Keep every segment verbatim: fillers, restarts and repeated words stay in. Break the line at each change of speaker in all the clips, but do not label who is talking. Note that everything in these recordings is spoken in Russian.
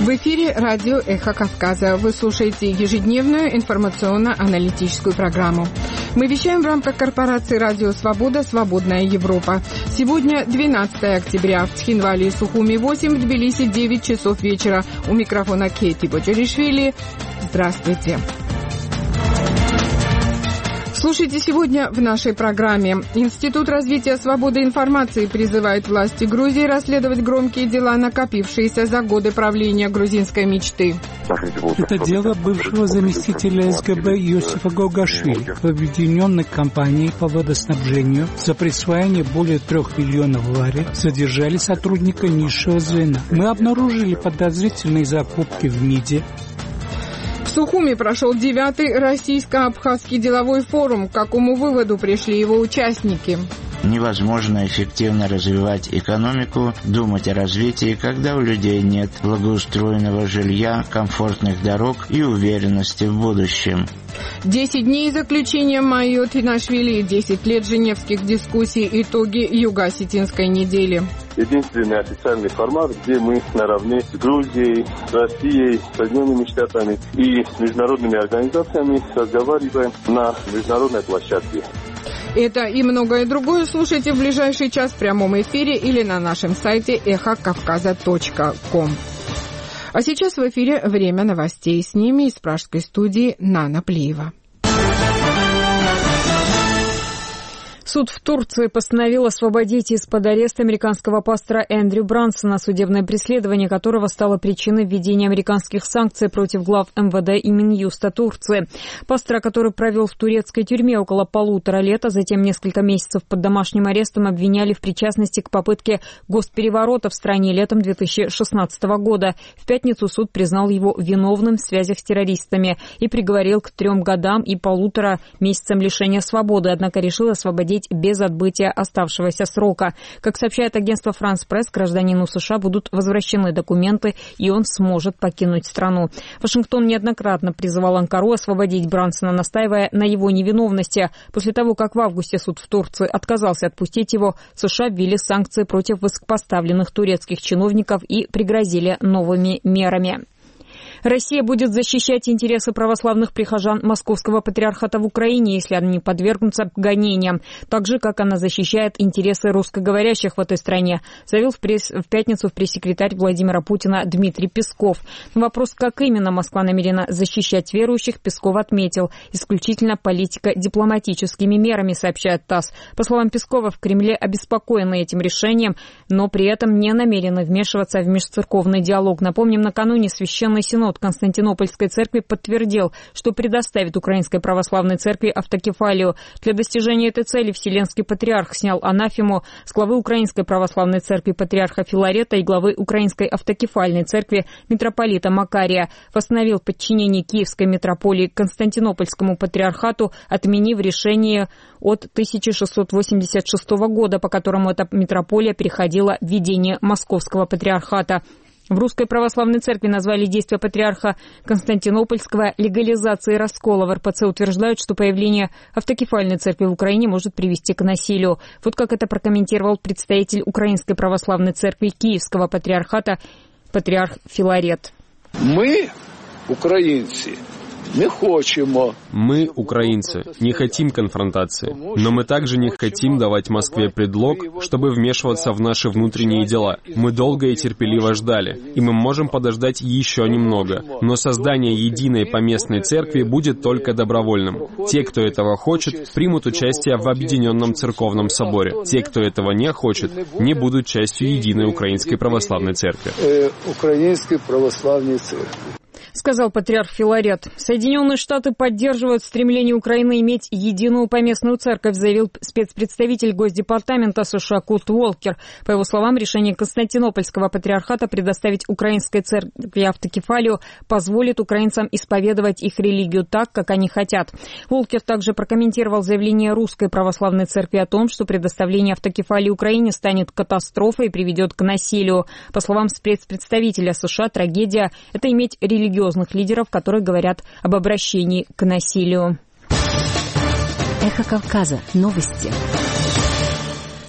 В эфире радио «Эхо Кавказа». Вы слушаете ежедневную информационно-аналитическую программу. Мы вещаем в рамках корпорации «Радио Свобода. Свободная Европа». Сегодня двенадцатое октября. В Тхинвале и Сухуми восемь, в Тбилиси девять часов вечера. У микрофона Кейти Бочаришвили. Здравствуйте. Слушайте сегодня в нашей программе. Институт развития свободы информации призывает власти Грузии расследовать громкие дела, накопившиеся за годы правления грузинской мечты.
Это дело бывшего заместителя СГБ Йосифа Гогашвили в объединенной кампании по водоснабжению за присвоение более трех миллионов лари задержали сотрудника низшего звена. Мы обнаружили подозрительные закупки в МИДе.
В Сухуми прошел девятый российско-абхазский деловой форум. К какому выводу пришли его участники?
Невозможно эффективно развивать экономику, думать о развитии, когда у людей нет благоустроенного жилья, комфортных дорог и уверенности в будущем.
Десять дней заключения Майо Тинашвили, десять лет женевских дискуссий, итоги Юго-Осетинской недели.
Единственный официальный формат, где мы наравне с Грузией, с Россией, Соединенными Штатами и с международными организациями разговариваем на международной площадке.
Это и многое другое слушайте в ближайший час в прямом эфире или на нашем сайте эхо кавказа точка ком. А сейчас в эфире время новостей. С ними из пражской студии Нана Плиева.
Суд в Турции постановил освободить из-под ареста американского пастора Эндрю Брансона, судебное преследование которого стало причиной введения американских санкций против глав эм вэ дэ и Минюста Турции. Пастора, который провел в турецкой тюрьме около полутора лет, а затем несколько месяцев под домашним арестом, обвиняли в причастности к попытке госпереворота в стране летом две тысячи шестнадцатого года. В пятницу суд признал его виновным в связях с террористами и приговорил к трем годам и полутора месяцам лишения свободы, однако решил освободить без отбытия оставшегося срока. Как сообщает агентство France Press, гражданину США будут возвращены документы, и он сможет покинуть страну. Вашингтон неоднократно призывал Анкару освободить Брансона, настаивая на его невиновности. После того, как в августе суд в Турции отказался отпустить его, США ввели санкции против высокопоставленных турецких чиновников и пригрозили новыми мерами. Россия будет защищать интересы православных прихожан Московского патриархата в Украине, если они подвергнутся гонениям, так же, как она защищает интересы русскоговорящих в этой стране, заявил в, пресс... в пятницу пресс-секретарь Владимира Путина Дмитрий Песков. На вопрос, как именно Москва намерена защищать верующих, Песков отметил: исключительно политико-дипломатическими мерами, сообщает ТАСС. По словам Пескова, в Кремле обеспокоены этим решением, но при этом не намерены вмешиваться в межцерковный диалог. Напомним, накануне Священный Синод Константинопольской церкви подтвердил, что предоставит Украинской православной церкви автокефалию. Для достижения этой цели Вселенский патриарх снял анафему с главы Украинской православной церкви патриарха Филарета и главы Украинской автокефальной церкви митрополита Макария. Восстановил подчинение Киевской митрополии Константинопольскому патриархату, отменив решение от тысяча шестьсот восемьдесят шестого года, по которому эта митрополия переходила в ведение Московского патриархата. В Русской Православной Церкви назвали действия патриарха Константинопольского легализацией раскола. В эр пэ цэ утверждают, что появление автокефальной церкви в Украине может привести к насилию. Вот как это прокомментировал представитель Украинской Православной Церкви Киевского патриархата патриарх Филарет.
Мы, украинцы, не хочемо.
Мы, украинцы, не хотим конфронтации, но мы также не хотим давать Москве предлог, чтобы вмешиваться в наши внутренние дела. Мы долго и терпеливо ждали, и мы можем подождать еще немного, но создание единой поместной церкви будет только добровольным. Те, кто этого хочет, примут участие в Объединенном Церковном Соборе. Те, кто этого не хочет, не будут частью единой Украинской Православной Церкви.
Украинской Православной Церкви.
Сказал патриарх Филарет. Соединенные Штаты поддерживают стремление Украины иметь единую поместную церковь, заявил спецпредставитель Госдепартамента США Курт Уолкер. По его словам, решение Константинопольского патриархата предоставить украинской церкви автокефалию позволит украинцам исповедовать их религию так, как они хотят. Уолкер также прокомментировал заявление Русской Православной Церкви о том, что предоставление автокефалии Украине станет катастрофой и приведет к насилию. По словам спецпредставителя США, трагедия – это иметь религиозную лидеров, которые говорят об обращении к насилию.
Эхо Кавказа. Новости.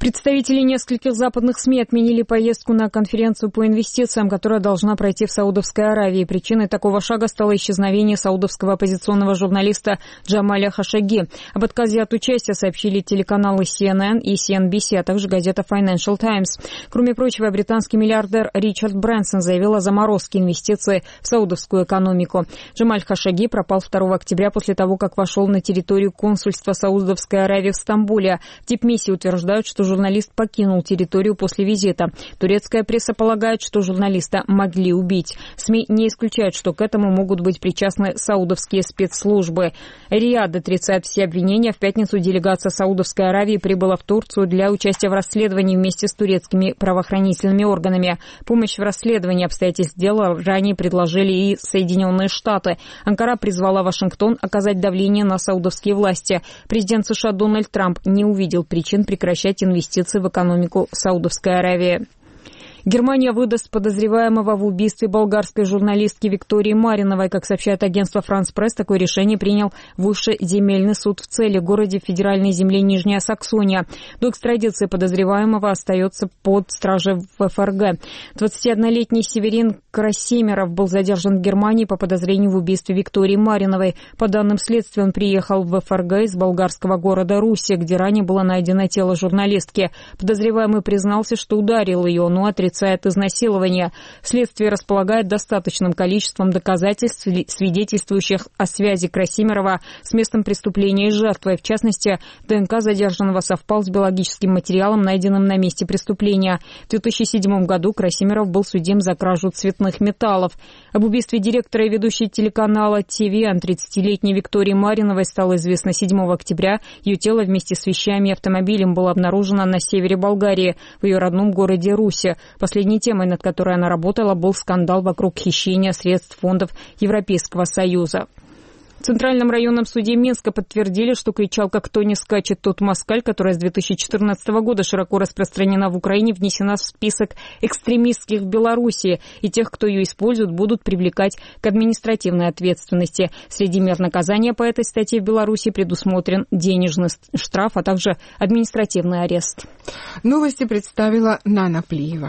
Представители нескольких западных СМИ отменили поездку на конференцию по инвестициям, которая должна пройти в Саудовской Аравии. Причиной такого шага стало исчезновение саудовского оппозиционного журналиста Джамаля Хашаги. Об отказе от участия сообщили телеканалы си эн эн и си эн би си, а также газета Financial Times. Кроме прочего, британский миллиардер Ричард Брэнсон заявил о заморозке инвестиций в саудовскую экономику. Джамаль Хашаги пропал второго октября после того, как вошел на территорию консульства Саудовской Аравии в Стамбуле. В дипмиссии утверждают, что журналист покинул территорию после визита. Турецкая пресса полагает, что журналиста могли убить. СМИ не исключают, что к этому могут быть причастны саудовские спецслужбы. Риад отрицает все обвинения. В пятницу делегация Саудовской Аравии прибыла в Турцию для участия в расследовании вместе с турецкими правоохранительными органами. Помощь в расследовании обстоятельств дела ранее предложили и Соединенные Штаты. Анкара призвала Вашингтон оказать давление на саудовские власти. Президент США Дональд Трамп не увидел причин прекращать инвестиции инвестиции в экономику Саудовской Аравии. Германия выдаст подозреваемого в убийстве болгарской журналистки Виктории Мариновой. Как сообщает агентство «Франс Пресс», такое решение принял Высший земельный суд в Цели, городе федеральной земли Нижняя Саксония. До экстрадиции подозреваемого остается под стражей в эф эр гэ. двадцатиоднолетний Северин Красимеров был задержан в Германии по подозрению в убийстве Виктории Мариновой. По данным следствия, он приехал в эф эр гэ из болгарского города Руси, где ранее было найдено тело журналистки. Подозреваемый признался, что ударил ее, но отрицает изнасилование. Следствие располагает достаточным количеством доказательств, свидетельствующих о связи Красимерова с местом преступления и жертвой. В частности, ДНК задержанного совпал с биологическим материалом, найденным на месте преступления. В две тысячи седьмом году Красимеров был судим за кражу цветных металлов. Об убийстве директора и ведущей телеканала ти ви эн тридцатилетней Виктории Мариновой стало известно седьмого октября. Ее тело вместе с вещами и автомобилем было обнаружено на севере Болгарии, в ее родном городе Руси. Последней темой, над которой она работала, был скандал вокруг хищения средств фондов Европейского Союза. В Центральном районном суде Минска подтвердили, что кричалка «Кто не скачет, тот москаль», которая с две тысячи четырнадцатого года широко распространена в Украине, внесена в список экстремистских в Белоруссии, и тех, кто ее использует, будут привлекать к административной ответственности. Среди мер наказания по этой статье в Беларуси предусмотрен денежный штраф, а также административный арест.
Новости представила Нана Плиева.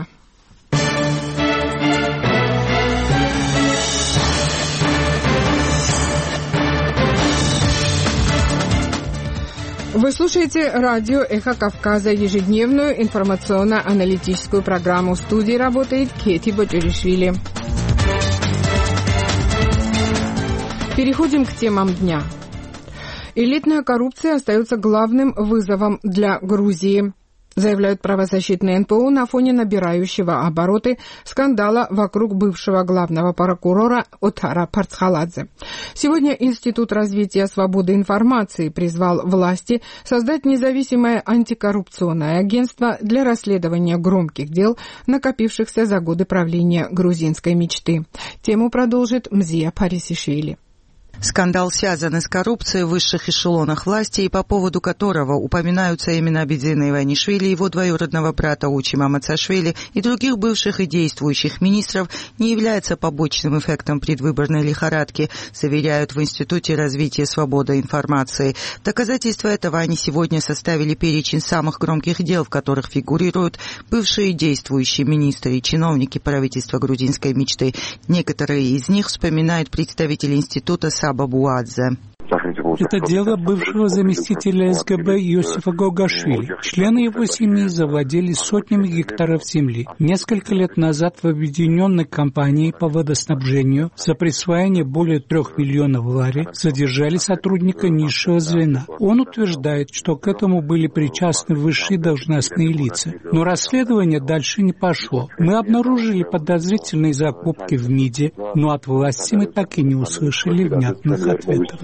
Вы слушаете радио «Эхо Кавказа», ежедневную информационно-аналитическую программу. В студии работает Кети Боджеришвили. Переходим к темам дня. Элитная коррупция остается главным вызовом для Грузии, заявляют правозащитные эн пэ о на фоне набирающего обороты скандала вокруг бывшего главного прокурора Отара Парцхаладзе. Сегодня Институт развития свободы информации призвал власти создать независимое антикоррупционное агентство для расследования громких дел, накопившихся за годы правления грузинской мечты. Тему продолжит Мзия Парисишвили.
Скандал связан с коррупцией в высших эшелонах власти, и по поводу которого упоминаются имена Абидзина Иванишвили, его двоюродного брата Учима Мацашвили и других бывших и действующих министров, не является побочным эффектом предвыборной лихорадки, заверяют в Институте развития свободы информации. В доказательство этого они сегодня составили перечень самых громких дел, в которых фигурируют бывшие и действующие министры и чиновники правительства грузинской мечты. Некоторые из них вспоминают представители института Саба Буадзе.
Это дело бывшего заместителя эс гэ бэ Иосифа Гогашвили. Члены его семьи завладели сотнями гектаров земли. Несколько лет назад в объединенной компании по водоснабжению за присвоение более трех миллионов лари задержали сотрудника низшего звена. Он утверждает, что к этому были причастны высшие должностные лица. Но расследование дальше не пошло. Мы обнаружили подозрительные закупки в МИДе, но от власти мы так и не услышали внятных ответов.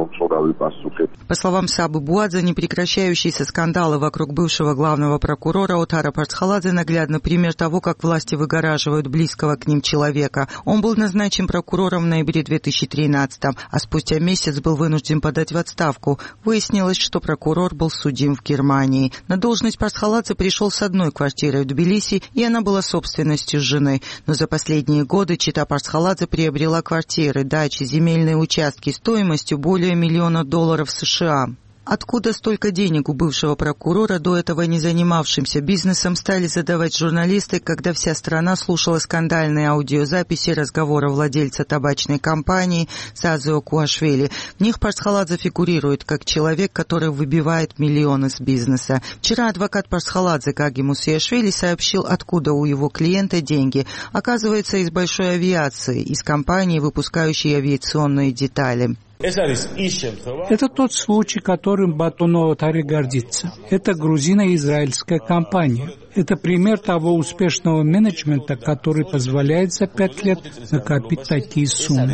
По словам Сабы Буадзе, непрекращающиеся скандалы вокруг бывшего главного прокурора Отара Парцхаладзе наглядный пример того, как власти выгораживают близкого к ним человека. Он был назначен прокурором в ноябре две тысячи тринадцатого, а спустя месяц был вынужден подать в отставку. Выяснилось, что прокурор был судим в Германии. На должность Парцхаладзе пришел с одной квартирой в Тбилиси, и она была собственностью жены. Но за последние годы чета Парцхаладзе приобрела квартиры, дачи, земельные участки стоимостью более миллиона долларов США. Откуда столько денег у бывшего прокурора, до этого не занимавшимся бизнесом, стали задавать журналисты, когда вся страна слушала скандальные аудиозаписи разговора владельца табачной компании Сазио Куашвили. В них Парсхаладзе фигурирует как человек, который выбивает миллионы с бизнеса. Вчера адвокат Парсхаладзе Каги Мусиашвили сообщил, откуда у его клиента деньги. Оказывается, из большой авиации, из компании, выпускающей авиационные детали.
Это тот случай, которым Батонова Тари гордится. Это грузино-израильская компания. Это пример того успешного менеджмента, который позволяет за пять лет накопить такие суммы.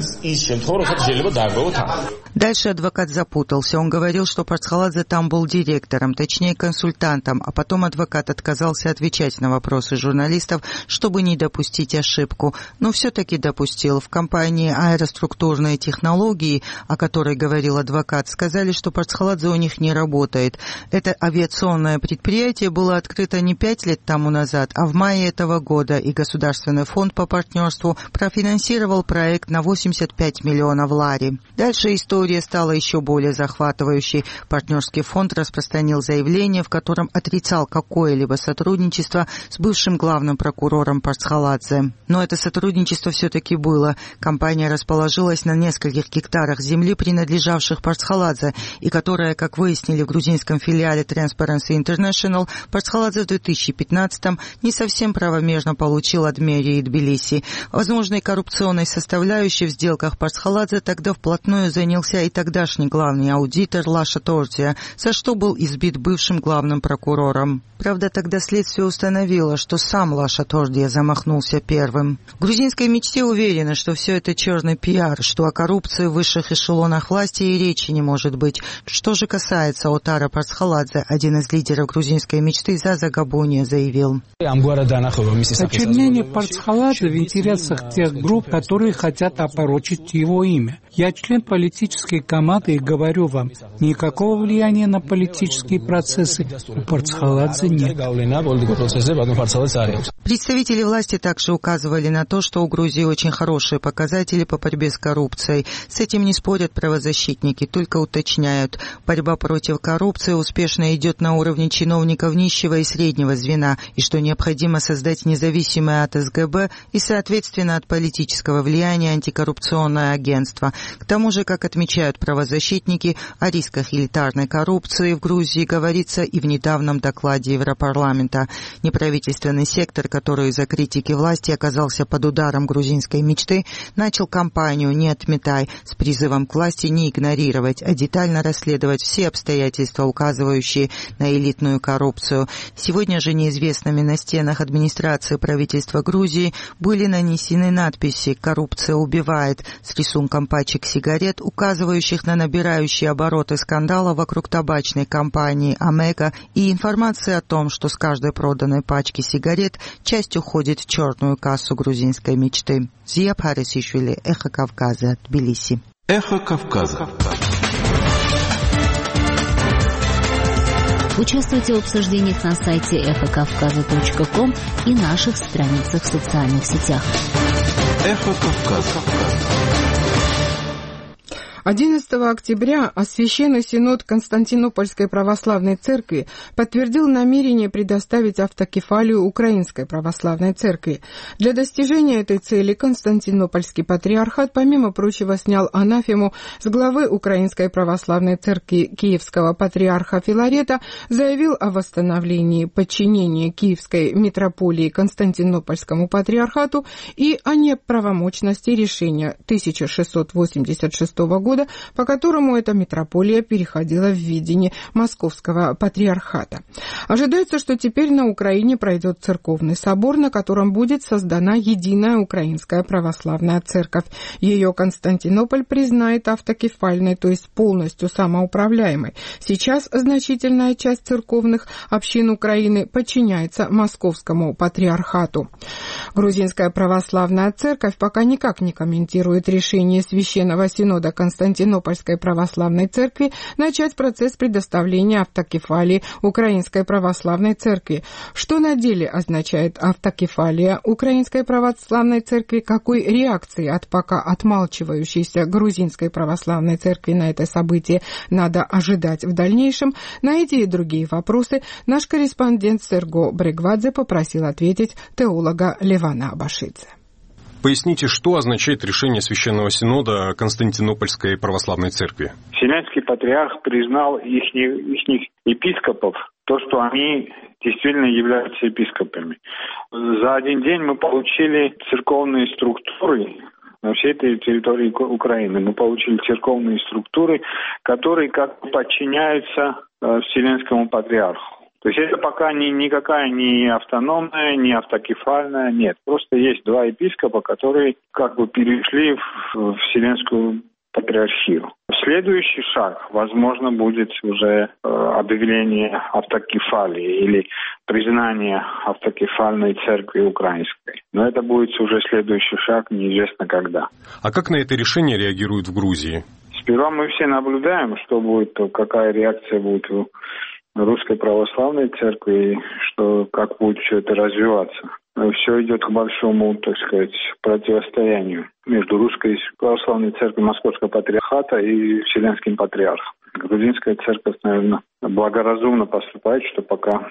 Дальше адвокат запутался. Он говорил, что Парсхаладзе там был директором, точнее консультантом, а потом адвокат отказался отвечать на вопросы журналистов, чтобы не допустить ошибку. Но все-таки допустил. В компании «Аэроструктурные технологии», о которой говорил адвокат, сказали, что Парсхаладзе у них не работает. Это авиационное предприятие было открыто не пять лет тому назад, а в мае этого года, и Государственный фонд по партнерству профинансировал проект на восемьдесят пять миллионов лари. Дальше история стала еще более захватывающей. Партнерский фонд распространил заявление, в котором отрицал какое-либо сотрудничество с бывшим главным прокурором Парсхаладзе. Но это сотрудничество все-таки было. Компания расположилась на нескольких гектарах земли, принадлежавших Парсхаладзе, и которая, как выяснили в грузинском филиале Transparency International, Парсхаладзе в две тысячи пятнадцатом не совсем правомерно получил от мэрии Тбилиси. Возможной коррупционной составляющей в сделках Парсхаладзе тогда вплотную занялся и тогдашний главный аудитор Лаша Тордия, за что был избит бывшим главным прокурором. Правда, тогда следствие установило, что сам Лаша Тордия замахнулся первым. В грузинской мечте уверены, что все это черный пиар, что о коррупции в высших эшелонах власти и речи не может быть. Что же касается Отара Парсхаладзе, один из лидеров грузинской мечты, Заза Габуния, заявил:
очернение Парсхаладзе в интересах тех групп, которые хотят опорочить его имя. Я член политической команды и говорю вам, никакого влияния на политические процессы у Парсхаладзе нет.
Представители власти также указывали на то, что у Грузии очень хорошие показатели по борьбе с коррупцией. С этим не спорят правозащитники, только уточняют. Борьба против коррупции успешно идет на уровне чиновников низшего и среднего звена, и что необходимо создать независимое от эс гэ бэ и, соответственно, от политического влияния антикоррупционное агентство. К тому же, как отмечают правозащитники, о рисках элитарной коррупции в Грузии говорится и в недавнем докладе Европарламента. Неправительственный сектор, который из-за критики власти оказался под ударом грузинской мечты, начал кампанию «Не отметай» с призывом к власти не игнорировать, а детально расследовать все обстоятельства, указывающие на элитную коррупцию. Сегодня же неизвестными на стенах администрации правительства Грузии были нанесены надписи «Коррупция убивает» с рисунком пачек сигарет, указывающих на набирающие обороты скандала вокруг табачной компании «Омега», и информация о том, что с каждой проданной пачки сигарет часть уходит в черную кассу грузинской мечты. Зия Парисишвили, Эхо Кавказа, Тбилиси.
Эхо Кавказа.
Участвуйте в обсуждениях на сайте эхо кавказа точка ком и наших страницах в социальных сетях.
Эхо Кавказа.
одиннадцатого октября Священный Синод Константинопольской Православной Церкви подтвердил намерение предоставить автокефалию Украинской Православной Церкви. Для достижения этой цели Константинопольский Патриархат, помимо прочего, снял анафему с главы Украинской Православной Церкви Киевского Патриарха Филарета, заявил о восстановлении подчинения Киевской митрополии Константинопольскому Патриархату и о неправомочности решения тысяча шестьсот восемьдесят шестого года, по которому эта митрополия переходила в ведение Московского Патриархата. Ожидается, что теперь на Украине пройдет церковный собор, на котором будет создана единая Украинская Православная Церковь. Ее Константинополь признает автокефальной, то есть полностью самоуправляемой. Сейчас значительная часть церковных общин Украины подчиняется Московскому Патриархату. Грузинская Православная Церковь пока никак не комментирует решение Священного Синода Константинополя Константинопольской православной церкви начать процесс предоставления автокефалии Украинской православной церкви. Что на деле означает автокефалия Украинской православной церкви? Какой реакции от пока отмалчивающейся грузинской православной церкви на это событие надо ожидать в дальнейшем? На эти и другие вопросы наш корреспондент Серго Брегвадзе попросил ответить теолога Левана Абашидзе.
Поясните, что означает решение Священного Синода Константинопольской православной церкви?
Вселенский патриарх признал их, их епископов, то, что они действительно являются епископами. За один день мы получили церковные структуры на всей этой территории Украины. Мы получили церковные структуры, которые как бы подчиняются Вселенскому патриарху. То есть это пока не, никакая не автономная, не автокефальная, нет. Просто есть два епископа, которые как бы перешли в Вселенскую патриархию. Следующий шаг, возможно, будет уже э, объявление автокефалии или признание автокефальной церкви украинской. Но это будет уже следующий шаг, неизвестно когда.
А как на это решение реагируют в Грузии?
Сперва мы все наблюдаем, что будет, какая реакция будет у Русской Православной Церкви, что, как будет все это развиваться. Все идет к большому, так сказать, противостоянию между Русской Православной Церковью Московского Патриархата и Вселенским Патриархом. Грузинская церковь, наверное, благоразумно поступает, что пока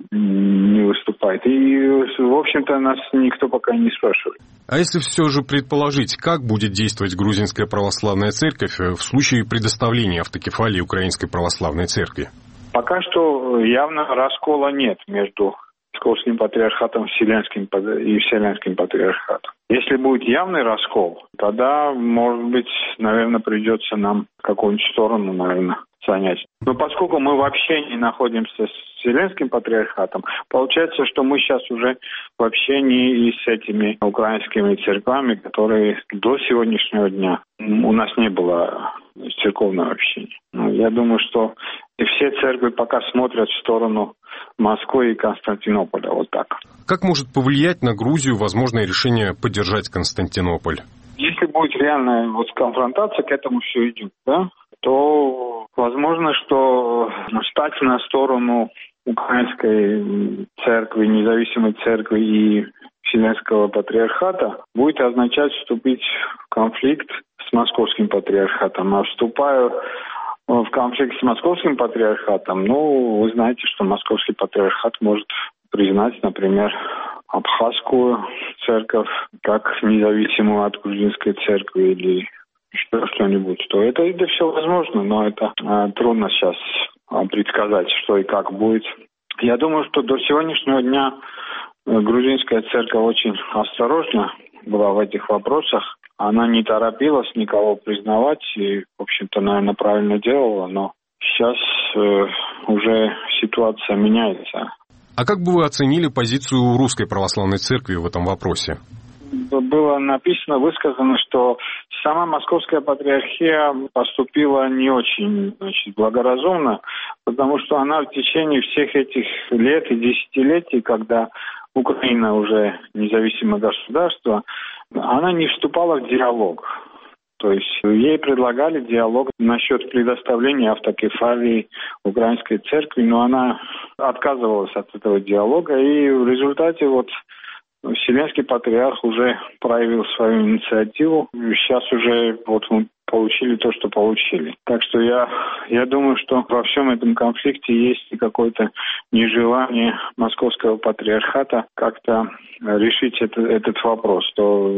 не выступает. И, в общем-то, нас никто пока не спрашивает.
А если все же предположить, как будет действовать Грузинская Православная Церковь в случае предоставления автокефалии Украинской Православной Церкви?
Пока что явно раскола нет между Московским патриархатом Вселенским и Вселенским патриархатом. Если будет явный раскол, тогда, может быть, наверное, придется нам какую-нибудь сторону, наверное, занять. Но поскольку мы вообще не находимся с Вселенским патриархатом, получается, что мы сейчас уже в общении и с этими украинскими церквами, которые до сегодняшнего дня у нас не было церковного общения. Я думаю, что все церкви пока смотрят в сторону Москвы и Константинополя. Вот так.
Как может повлиять на Грузию возможное решение поддержать Константинополь?
Если будет реальная вот конфронтация, к этому все идет, да, то возможно, что стать на сторону Украинской церкви, независимой церкви и Вселенского патриархата будет означать вступить в конфликт с Московским патриархатом. А вступая в конфликт с Московским патриархатом, ну, вы знаете, что Московский патриархат может признать, например, Абхазскую церковь как независимую от грузинской церкви или еще что-нибудь. То это, это все возможно, но это э, трудно сейчас э, предсказать, что и как будет. Я думаю, что до сегодняшнего дня грузинская церковь очень осторожна была в этих вопросах. Она не торопилась никого признавать и, в общем-то, наверное, правильно делала, но сейчас э, уже ситуация меняется.
А как бы вы оценили позицию Русской Православной Церкви в этом вопросе?
Было написано, высказано, что сама Московская Патриархия поступила не очень, значит, благоразумно, потому что она в течение всех этих лет и десятилетий, когда Украина уже независимое государство, она не вступала в диалог. То есть ей предлагали диалог насчет предоставления автокефалии Украинской церкви, но она отказывалась от этого диалога, и в результате вот Вселенский патриарх уже проявил свою инициативу. Сейчас уже вот мы получили то, что получили. Так что я, я думаю, что во всем этом конфликте есть какое-то нежелание Московского патриархата как-то решить это, этот вопрос. То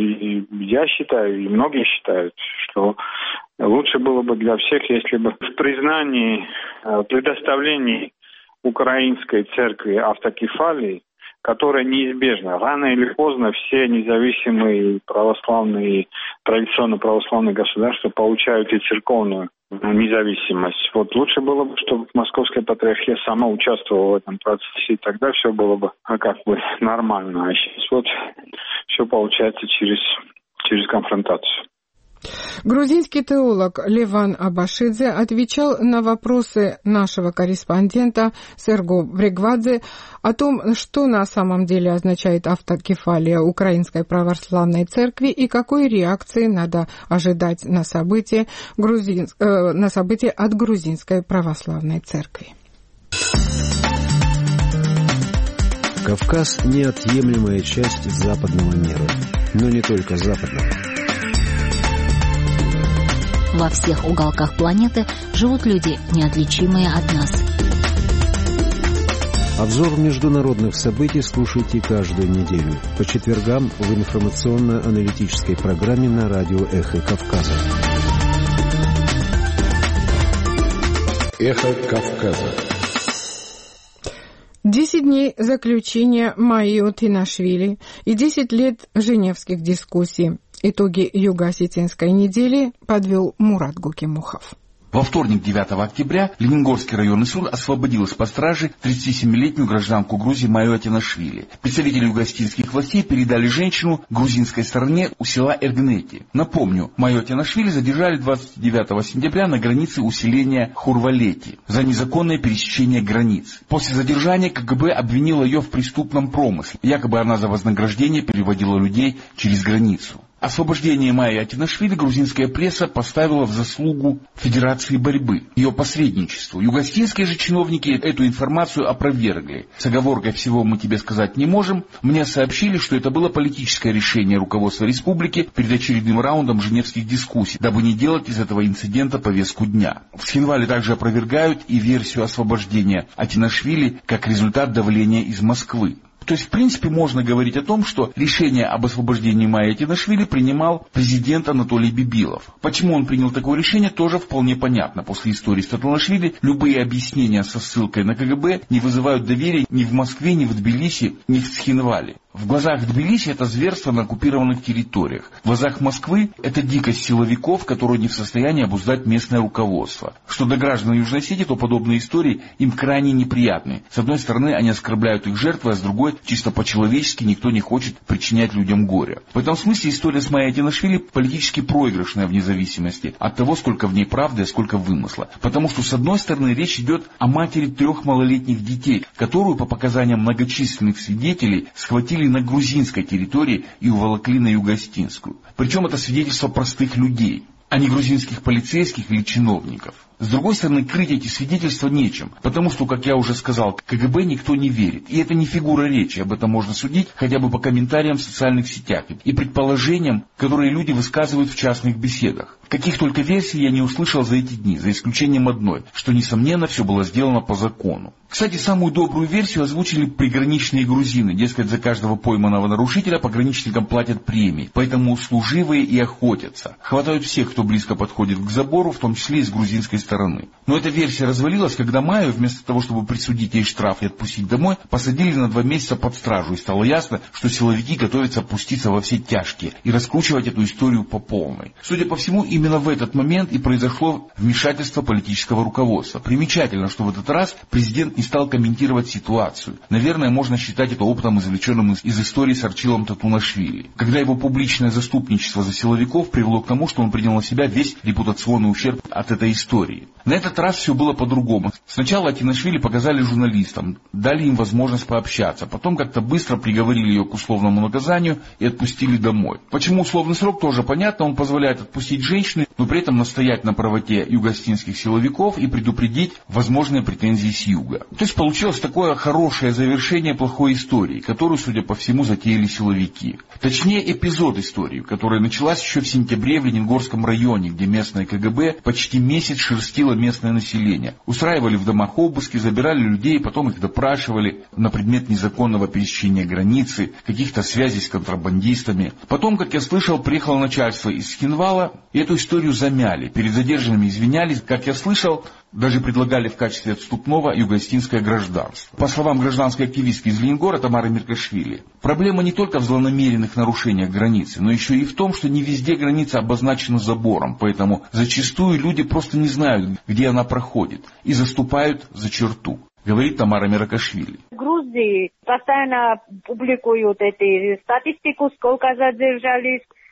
я считаю, и многие считают, что лучше было бы для всех, если бы в признании, предоставлении Украинской церкви автокефалии, которая неизбежна. Рано или поздно все независимые православные, традиционно православные государства получают и церковную независимость. Вот лучше было бы, чтобы Московская Патриархия сама участвовала в этом процессе, и тогда все было бы как бы нормально. А сейчас вот все получается через, через конфронтацию.
Грузинский теолог Леван Абашидзе отвечал на вопросы нашего корреспондента Серго Брегвадзе о том, что на самом деле означает автокефалия Украинской Православной Церкви и какой реакции надо ожидать на события, грузин... э, на события от Грузинской Православной Церкви.
Кавказ – неотъемлемая часть западного мира, но не только западного.
Во всех уголках планеты живут люди, неотличимые от нас.
Обзор международных событий слушайте каждую неделю по четвергам в информационно-аналитической программе на радио «Эхо Кавказа».
«Эхо Кавказа».
Десять дней заключения Майи Отинашвили и десять лет женевских дискуссий. Итоги Юго-Осетинской недели подвел Мурат Гукимухов.
Во вторник, девятого октября, Лениногорский районный суд освободил из-под стражи тридцатисемилетнюю гражданку Грузии Майю Отинашвили. Представители юго-осетинских властей передали женщину грузинской стороне у села Эргнети. Напомню, Майю Отинашвили задержали двадцать девятого сентября на границе у селения Хурвалети за незаконное пересечение границ. После задержания КГБ обвинило ее в преступном промысле. Якобы она за вознаграждение переводила людей через границу. Освобождение Майи Отинашвили грузинская пресса поставила в заслугу Федерации борьбы, ее посредничеству. Юго-осетинские же чиновники эту информацию опровергли. С оговоркой «всего мы тебе сказать не можем», мне сообщили, что это было политическое решение руководства республики перед очередным раундом женевских дискуссий, дабы не делать из этого инцидента повестку дня. В Схинвале также опровергают и версию освобождения Отинашвили как результат давления из Москвы. То есть, в принципе, можно говорить о том, что решение об освобождении Майи Отинашвили принимал президент Анатолий Бибилов. Почему он принял такое решение, тоже вполне понятно. После истории с Татунашвили любые объяснения со ссылкой на КГБ не вызывают доверия ни в Москве, ни в Тбилиси, ни в Схинвале. В глазах Тбилиси это зверство на оккупированных территориях. В глазах Москвы это дикость силовиков, которую не в состоянии обуздать местное руководство. Что до граждан Южной Осетии, то подобные истории им крайне неприятны. С одной стороны, они оскорбляют их жертвы, а с другой, чисто по-человечески, никто не хочет причинять людям горе. В этом смысле история с Майей Отинашвили политически проигрышная вне зависимости от того, сколько в ней правды, а сколько вымысла. Потому что, с одной стороны, речь идет о матери трех малолетних детей, которую, по показаниям многочисленных свидетелей, схватили на грузинской территории и уволокли на юго-осетинскую. Причем это свидетельство простых людей, а не грузинских полицейских или чиновников. С другой стороны, крыть эти свидетельства нечем, потому что, как я уже сказал, КГБ никто не верит. И это не фигура речи, об этом можно судить хотя бы по комментариям в социальных сетях и предположениям, которые люди высказывают в частных беседах. Каких только версий я не услышал за эти дни, за исключением одной, что, несомненно, все было сделано по закону. Кстати, самую добрую версию озвучили приграничные грузины. Дескать, за каждого пойманного нарушителя пограничникам платят премии, поэтому служивые и охотятся. Хватают всех, кто близко подходит к забору, в том числе и с грузинской стороны. Но эта версия развалилась, когда Майю, вместо того, чтобы присудить ей штраф и отпустить домой, посадили на два месяца под стражу, и стало ясно, что силовики готовятся опуститься во все тяжкие и раскручивать эту историю по полной. Судя по всему, именно в этот момент и произошло вмешательство политического руководства. Примечательно, что в этот раз президент не стал комментировать ситуацию. Наверное, можно считать это опытом, извлеченным из, из истории с Арчилом Татунашвили, когда его публичное заступничество за силовиков привело к тому, что он принял на себя весь репутационный ущерб от этой истории. На этот раз все было по-другому. Сначала Отинашвили показали журналистам, дали им возможность пообщаться, потом как-то быстро приговорили ее к условному наказанию и отпустили домой. Почему условный срок, тоже понятно, он позволяет отпустить женщину, но при этом настоять на правоте юго-осетинских силовиков и предупредить возможные претензии с юга. То есть получилось такое хорошее завершение плохой истории, которую, судя по всему, затеяли силовики. Точнее, эпизод истории, которая началась еще в сентябре в Лениногорском районе, где местное КГБ почти месяц шерстило местное население. Устраивали в домах обыски, забирали людей, потом их допрашивали на предмет незаконного пересечения границы, каких-то связей с контрабандистами. Потом, как я слышал, приехало начальство из Схинвала, и эту историю замяли. Перед задержанными извинялись, как я слышал, даже предлагали в качестве отступного юго-осетинское гражданство. По словам гражданской активистки из Лениногора Тамары Меркашвили, проблема не только в злонамеренных нарушениях границы, но еще и в том, что не везде граница обозначена забором, поэтому зачастую люди просто не знают, где она проходит, и заступают за черту, говорит Тамара Меркашвили.
В Грузии постоянно публикуют эти статистику, сколько задержались.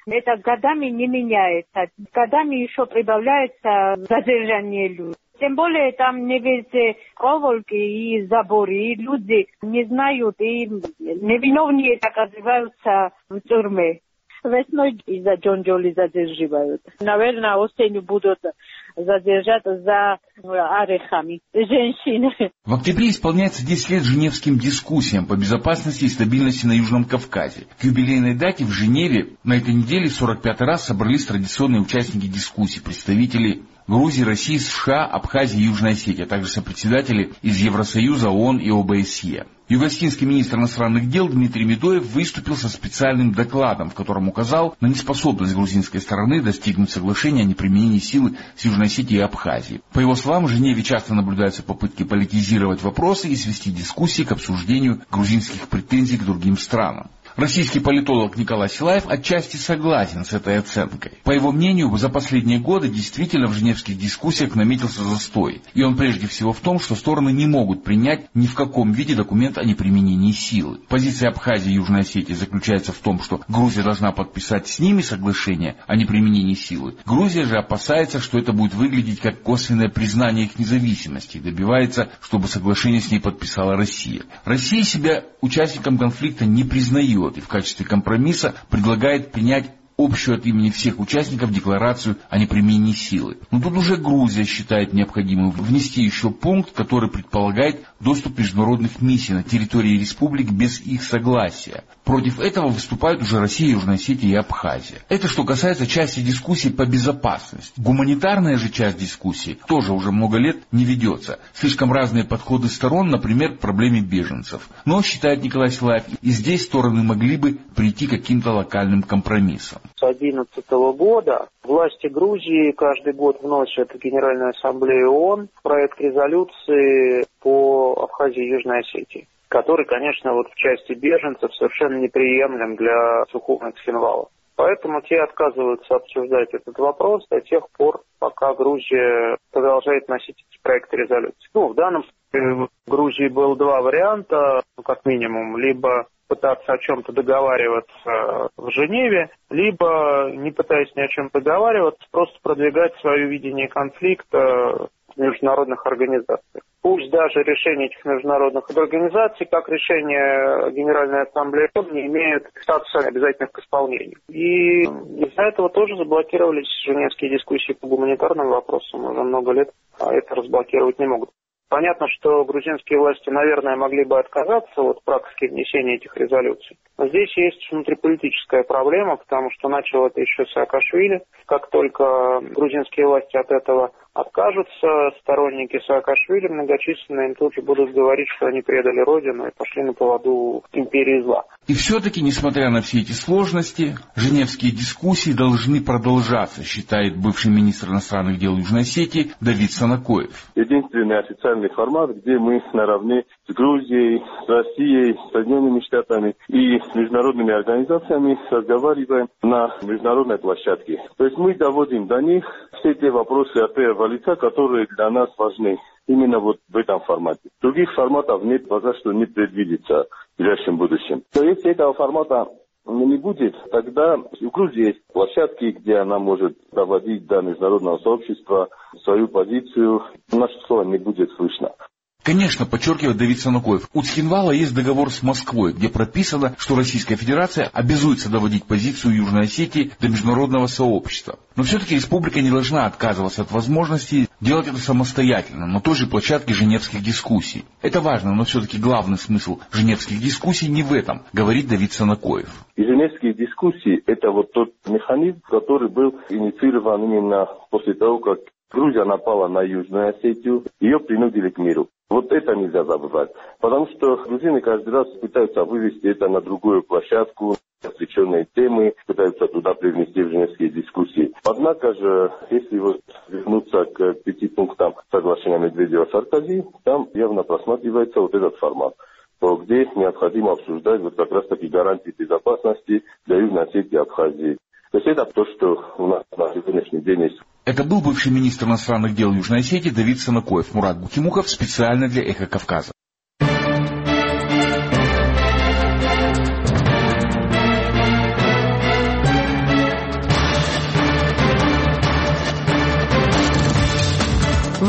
Это годами не меняется. Годами еще прибавляется задержание людей. Тем более там не везде проволоки и заборы, и люди не знают, и невиновные оказываются в тюрьме. Весной из-за Джонджоли задерживают. Наверное, осенью будут задержать за орехами женщин.
В октябре исполняется десять лет Женевским дискуссиям по безопасности и стабильности на Южном Кавказе. К юбилейной дате в Женеве на этой неделе в сорок пятый раз собрались традиционные участники дискуссий, представители Грузии, России, США, Абхазии и Южной Осетии, а также сопредседатели из Евросоюза, ООН и О Бэ Эс Е. Югославский министр иностранных дел Дмитрий Медоев выступил со специальным докладом, в котором указал на неспособность грузинской стороны достигнуть соглашения о неприменении силы с Южной Осетией и Абхазией. По его словам, в Женеве часто наблюдаются попытки политизировать вопросы и свести дискуссии к обсуждению грузинских претензий к другим странам. Российский политолог Николай Силаев отчасти согласен с этой оценкой. По его мнению, за последние годы действительно в женевских дискуссиях наметился застой. И он прежде всего в том, что стороны не могут принять ни в каком виде документ о неприменении силы. Позиция Абхазии и Южной Осетии заключается в том, что Грузия должна подписать с ними соглашение о неприменении силы. Грузия же опасается, что это будет выглядеть как косвенное признание их независимости и добивается, чтобы соглашение с ней подписала Россия. Россия себя участником конфликта не признает и в качестве компромисса предлагает принять общую от имени всех участников декларацию о неприменении силы. Но тут уже Грузия считает необходимым внести еще пункт, который предполагает доступ международных миссий на территории республик без их согласия. Против этого выступают уже Россия, Южная Осетия и Абхазия. Это что касается части дискуссий по безопасности. Гуманитарная же часть дискуссий тоже уже много лет не ведется. Слишком разные подходы сторон, например, к проблеме беженцев. Но, считает Николай Силаев, и здесь стороны могли бы прийти к каким-то локальным компромиссам.
С две тысячи одиннадцатого года власти Грузии каждый год вносят в Генеральную Ассамблею ООН проект резолюции по Абхазии и Южной Осетии, который, конечно, вот в части беженцев совершенно неприемлем для Сухума Цхинвала. Поэтому те отказываются обсуждать этот вопрос до тех пор, пока Грузия продолжает носить эти проекты резолюции. Ну, в данном случае в Грузии было два варианта, ну, как минимум, либо пытаться о чем-то договариваться в Женеве, либо, не пытаясь ни о чем договариваться, просто продвигать свое видение конфликта в международных организациях. Пусть даже решение этих международных организаций, как решение Генеральной Ассамблеи, не имеют статуса обязательных к исполнению. И из-за этого тоже заблокировались женевские дискуссии по гуманитарным вопросам уже много лет, а это разблокировать не могут. Понятно, что грузинские власти, наверное, могли бы отказаться от практики внесения этих резолюций. Но здесь есть внутриполитическая проблема, потому что начал это еще Саакашвили. Как только грузинские власти от этого откажутся, сторонники Саакашвили многочисленные им тут же будут говорить, что они предали родину и пошли на поводу империи зла.
И все-таки, несмотря на все эти сложности, женевские дискуссии должны продолжаться, считает бывший министр иностранных дел Южной Осетии Давид Санакоев.
Единственный официальный формат, где мы наравне с Грузией, с Россией, с Соединенными Штатами и с международными организациями разговариваем на международной площадке. То есть мы доводим до них все те вопросы от первого лица, которые для нас важны. Именно вот в этом формате. Других форматов нет, пока что не предвидится в ближайшем будущем. То если этого формата не будет, тогда у Грузии есть площадки, где она может доводить до международного сообщества свою позицию. Наше слово не будет слышно.
Конечно, подчеркивает Давид Санакоев, у Цхинвала есть договор с Москвой, где прописано, что Российская Федерация обязуется доводить позицию Южной Осетии до международного сообщества. Но все-таки республика не должна отказываться от возможности делать это самостоятельно, на той же площадке женевских дискуссий. Это важно, но все-таки главный смысл женевских дискуссий не в этом, говорит Давид Санакоев.
И женевские дискуссии – это вот тот механизм, который был инициирован именно после того, как Грузия напала на Южную Осетию, ее принудили к миру. Вот это нельзя забывать, потому что грузины каждый раз пытаются вывести это на другую площадку, отвлеченные темы, пытаются туда привнести в женевские дискуссии. Однако же, если вот вернуться к пяти пунктам соглашения Медведева-Саркози, там явно просматривается вот этот формат, где необходимо обсуждать вот как раз-таки гарантии безопасности для Южной Осетии и Абхазии. То есть это то, что у нас на сегодняшний день есть.
Это был бывший министр иностранных дел Южной Осетии Давид Санакоев. Мурат Бухимуков специально для «Эхо Кавказа».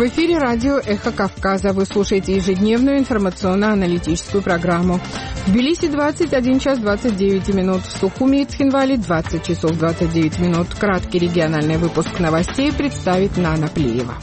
В эфире радио «Эхо Кавказа». Вы слушаете ежедневную информационно-аналитическую программу. В Тбилиси двадцать один час двадцать девять минут, в Сухуми и Цхинвале двадцать часов двадцать девять минут. Краткий региональный выпуск новостей представит Нана Плиева.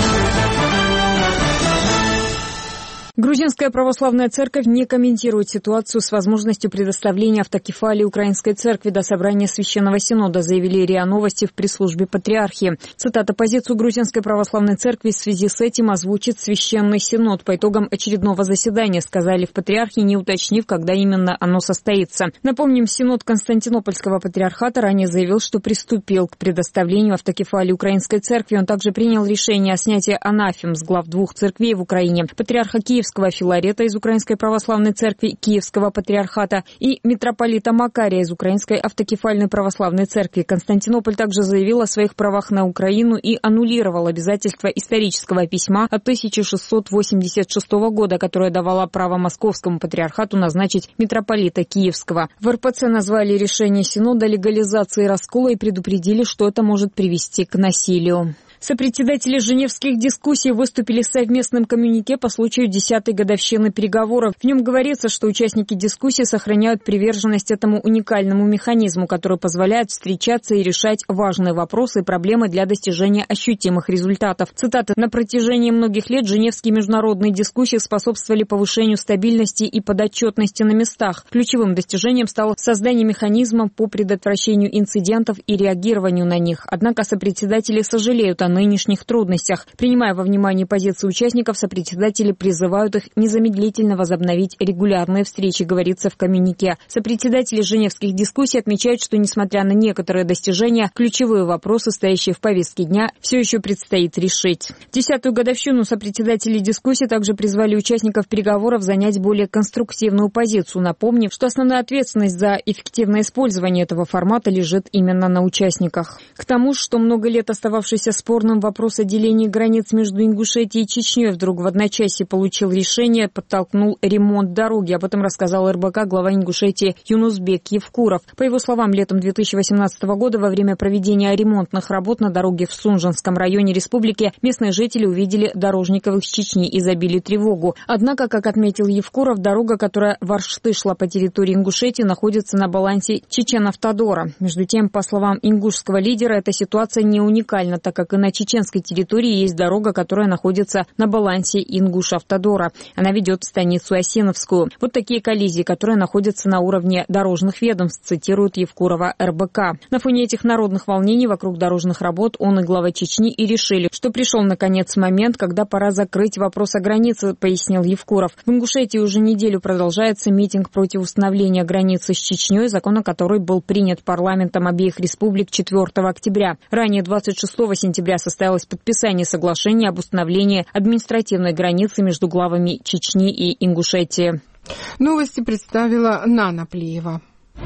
Грузинская православная церковь не комментирует ситуацию с возможностью предоставления автокефалии Украинской церкви до собрания Священного Синода, заявили РИА Новости в пресс-службе Патриархии. Цитата: «Позицию Грузинской православной церкви в связи с этим озвучит Священный Синод по итогам очередного заседания», сказали в Патриархии, не уточнив, когда именно оно состоится. Напомним, Синод Константинопольского патриархата ранее заявил, что приступил к предоставлению автокефалии Украинской церкви. Он также принял решение о снятии анафем с глав двух церквей в Украине: патриарха Киевского Филарета из Украинской православной церкви Киевского патриархата и митрополита Макария из Украинской автокефальной православной церкви. Константинополь также заявил о своих правах на Украину и аннулировал обязательства исторического письма от тысяча шестьсот восемьдесят шестого года, которое давало право Московскому патриархату назначить митрополита Киевского. В эр пэ цэ назвали решение Синода легализацией раскола и предупредили, что это может привести к насилию. Сопредседатели женевских дискуссий выступили с совместным коммюнике по случаю десятой годовщины переговоров. В нем говорится, что участники дискуссий сохраняют приверженность этому уникальному механизму, который позволяет встречаться и решать важные вопросы и проблемы для достижения ощутимых результатов. Цитата: «На протяжении многих лет женевские международные дискуссии способствовали повышению стабильности и подотчетности на местах. Ключевым достижением стало создание механизма по предотвращению инцидентов и реагированию на них. Однако сопредседатели сожалеют о нынешних трудностях. Принимая во внимание позиции участников, сопредседатели призывают их незамедлительно возобновить регулярные встречи», говорится в коммюнике. Сопредседатели женевских дискуссий отмечают, что, несмотря на некоторые достижения, ключевые вопросы, стоящие в повестке дня, все еще предстоит решить. В десятую годовщину сопредседатели дискуссий также призвали участников переговоров занять более конструктивную позицию, напомнив, что основная ответственность за эффективное использование этого формата лежит именно на участниках. К тому, что много лет остававшийся спор вопрос о делении границ между Ингушетией и Чечней вдруг в одночасье получил решение, подтолкнул ремонт дороги. Об этом рассказал эр бэ ка глава Ингушетии Юнусбек Евкуров. По его словам, летом две тысячи восемнадцатого года во время проведения ремонтных работ на дороге в Сунжанском районе республики местные жители увидели дорожников из Чечни и забили тревогу. Однако, как отметил Евкуров, дорога, которая в Аршты шла по территории Ингушетии, находится на балансе Чечен-Автодора. Между тем, по словам ингушского лидера, эта ситуация не уникальна, так как и на чеченской территории есть дорога, которая находится на балансе Ингуш-Автодора. Она ведет в станицу Осиновскую. Вот такие коллизии, которые находятся на уровне дорожных ведомств, цитирует Евкурова эр бэ ка. На фоне этих народных волнений вокруг дорожных работ он и глава Чечни и решили, что пришел наконец момент, когда пора закрыть вопрос о границе, пояснил Евкуров. В Ингушетии уже неделю продолжается митинг против установления границы с Чечней, закон о которой был принят парламентом обеих республик четвёртого октября. Ранее двадцать шестого сентября состоялось подписание соглашения об установлении административной границы между главами Чечни и Ингушетии.
Новости представила Нана Плиева.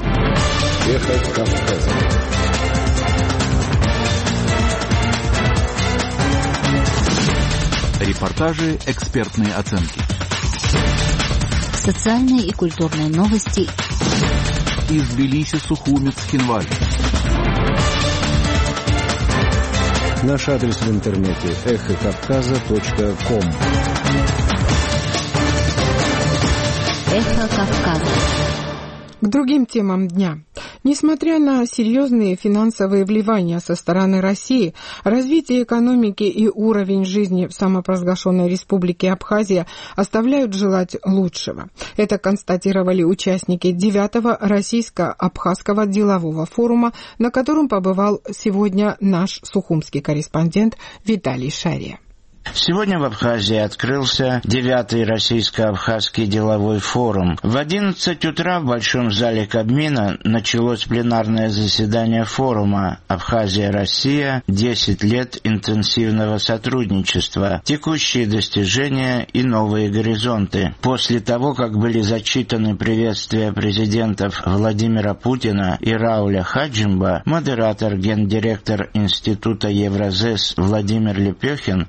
Эхо Кавказа.
Репортажи, экспертные оценки.
Социальные и культурные новости.
Из Тбилиси, Сухуми, Цхинвале.
Наш адрес в интернете эхо кавказа точка ком.
Эхо Кавказа.
К другим темам дня. Несмотря на серьезные финансовые вливания со стороны России, развитие экономики и уровень жизни в самопровозглашенной республике Абхазия оставляют желать лучшего. Это констатировали участники девятого российско-абхазского делового форума, на котором побывал сегодня наш сухумский корреспондент Виталий Шария.
Сегодня в Абхазии открылся девятый российско-абхазский деловой форум. В одиннадцать утра в Большом зале Кабмина началось пленарное заседание форума «Абхазия-Россия. десять лет интенсивного сотрудничества. Текущие достижения и новые горизонты». После того, как были зачитаны приветствия президентов Владимира Путина и Рауля Хаджимба, модератор, гендиректор Института Евразес Владимир Лепехин предоставил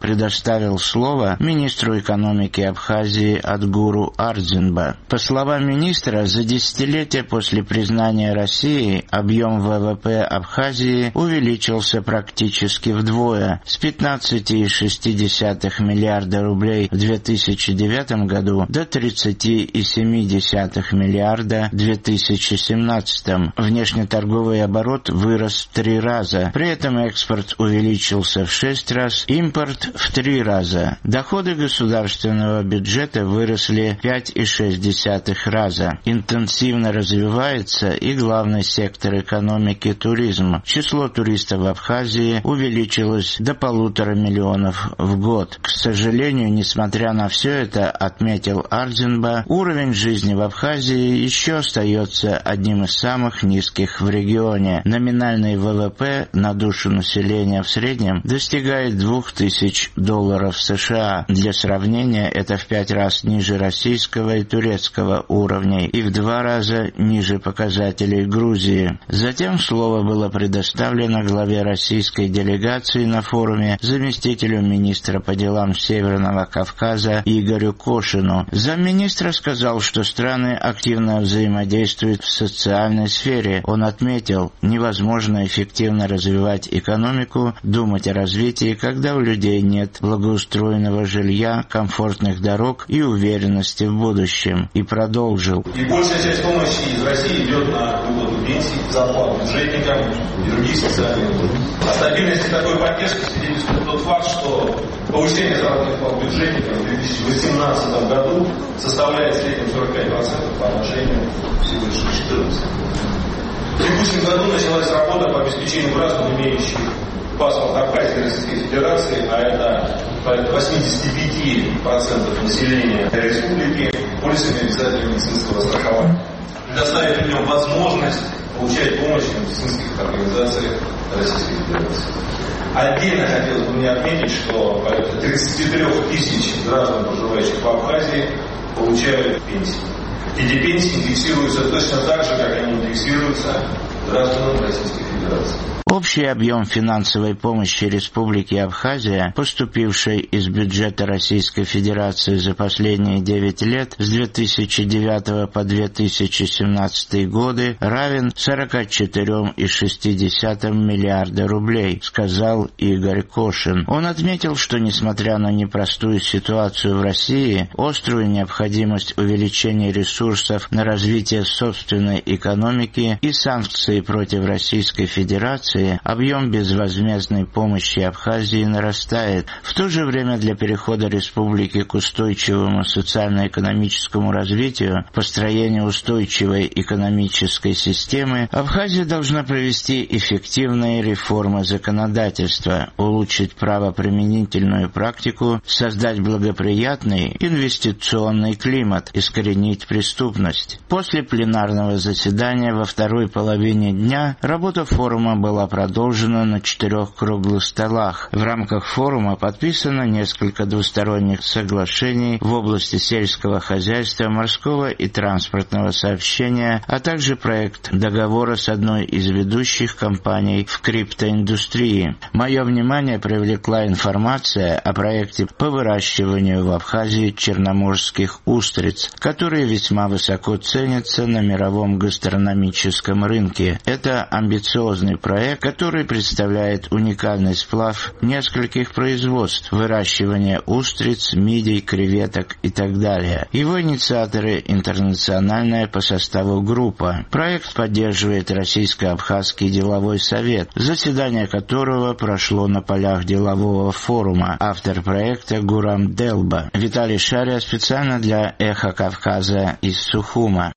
предоставил слово министру экономики Абхазии Адгуру Ардзинба. По словам министра, за десятилетие после признания России объем ВВП Абхазии увеличился практически вдвое – с пятнадцати целых шести десятых миллиарда рублей в две тысячи девятом году до тридцати целых семи десятых миллиарда в две тысячи семнадцатом. Внешнеторговый оборот вырос в три раза. При этом экспорт увеличился в шесть раз, импорт в три раза. Доходы государственного бюджета выросли в пять целых шесть десятых раза. Интенсивно развивается и главный сектор экономики – туризм. Число туристов в Абхазии увеличилось до полутора миллионов в год. К сожалению, несмотря на все это, отметил Ардзинба, уровень жизни в Абхазии еще остается одним из самых низких в регионе. Номинальный ВВП на душу населения в среднем достигает двух тысяч долларов США. Для сравнения, это в пять раз ниже российского и турецкого уровней и в два раза ниже показателей Грузии. Затем слово было предоставлено главе российской делегации на форуме, заместителю министра по делам Северного Кавказа Игорю Кошину. Замминистра сказал, что страны активно взаимодействуют в социальной сфере. Он отметил, невозможно эффективно развивать экономику, думать о развитии, когда у людей нет благоустроенного жилья, комфортных дорог и уверенности в будущем. И продолжил.
И большая часть помощи из России идет на выплату пенсий, зарплат бюджетникам и других социальных услуг. О стабильности такой поддержки свидетельствует тот факт, что повышение заработных плат бюджетников в две тысячи восемнадцатом году составляет в среднем сорок пять процентов по отношению всего лишь четырнадцать процентов. В текущем году началась работа по обеспечению граждан, имеющих паспорт Абхазии и Российской Федерации, а это порядка восемьдесят пять процентов населения республики, полисами обязательного медицинского страхования. Предоставить людям возможность получать помощь в медицинских организациях Российской Федерации. Отдельно хотелось бы мне отметить, что порядка тридцать три тысяч граждан, проживающих в Абхазии, получают пенсии. Эти пенсии индексируются точно так же, как они индексируются гражданам Российской Федерации.
Общий объем финансовой помощи Республике Абхазия, поступившей из бюджета Российской Федерации за последние девять лет с две тысячи девятого по две тысячи семнадцатый годы, равен сорока четырем целых шести десятых миллиарда рублей, сказал Игорь Кошин. Он отметил, что несмотря на непростую ситуацию в России, острую необходимость увеличения ресурсов на развитие собственной экономики и санкции против Российской Федерации, объем безвозмездной помощи Абхазии нарастает. В то же время для перехода республики к устойчивому социально-экономическому развитию, построению устойчивой экономической системы, Абхазия должна провести эффективные реформы законодательства, улучшить правоприменительную практику, создать благоприятный инвестиционный климат, искоренить преступность. После пленарного заседания во второй половине дня работа форума была продолжена на четырех круглых столах. В рамках форума подписано несколько двусторонних соглашений в области сельского хозяйства, морского и транспортного сообщения, а также проект договора с одной из ведущих компаний в криптоиндустрии. Мое внимание привлекла информация о проекте по выращиванию в Абхазии черноморских устриц, которые весьма высоко ценятся на мировом гастрономическом рынке. Это амбициозный проект, который представляет уникальный сплав нескольких производств – выращивания устриц, мидий, креветок и так далее. Его инициаторы – интернациональная по составу группа. Проект поддерживает Российско-Абхазский деловой совет, заседание которого прошло на полях делового форума. Автор проекта – Гурам Делба. Виталий Шария специально для «Эхо Кавказа» из Сухума.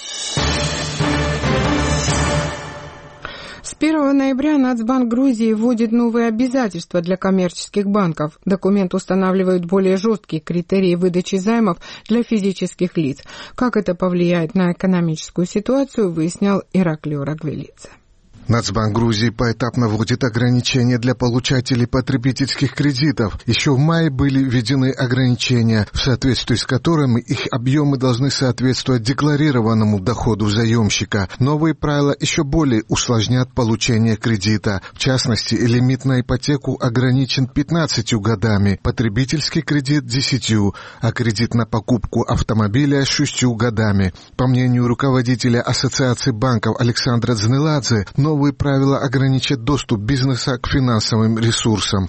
С первого ноября Нацбанк Грузии вводит новые обязательства для коммерческих банков. Документ устанавливает более жесткие критерии выдачи займов для физических лиц. Как это повлияет на экономическую ситуацию, выяснял Ираклио Рагвелидзе.
Нацбанк Грузии поэтапно вводит ограничения для получателей потребительских кредитов. Еще в мае были введены ограничения, в соответствии с которыми их объемы должны соответствовать декларированному доходу заемщика. Новые правила еще более усложнят получение кредита. В частности, лимит на ипотеку ограничен пятнадцатью годами, потребительский кредит – десятью, а кредит на покупку автомобиля – шестью годами. По мнению руководителя Ассоциации банков Александра Дзенеладзе, новые Новые правила ограничат доступ бизнеса к финансовым ресурсам.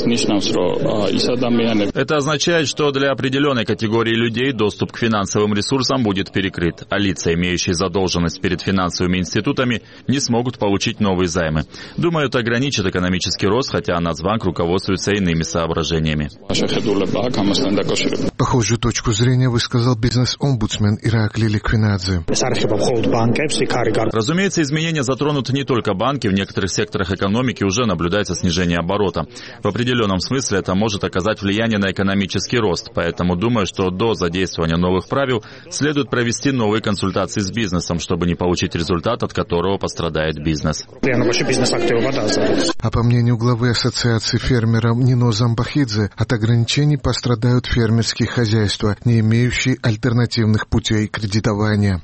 Это означает, что для определенной категории людей доступ к финансовым ресурсам будет перекрыт, а лица, имеющие задолженность перед финансовыми институтами, не смогут получить новые займы. Думаю, это ограничит экономический рост, хотя Нацбанк руководствуется иными соображениями.
Похожую точку зрения высказал бизнес-омбудсмен Иракли Ликвинадзе.
Разумеется, изменения затронут не только банки, в некоторых секторах экономики уже наблюдается снижение оборота. В определенном смысле это может оказать влияние на экономический рост, поэтому думаю, что до задействования новых правил следует провести новые консультации с бизнесом, чтобы не получить результат, от которого пострадает бизнес.
А по мнению главы Ассоциации фермеров Нино Замбахидзе, от ограничений пострадают фермерские хозяйства, не имеющие альтернативных путей кредитования.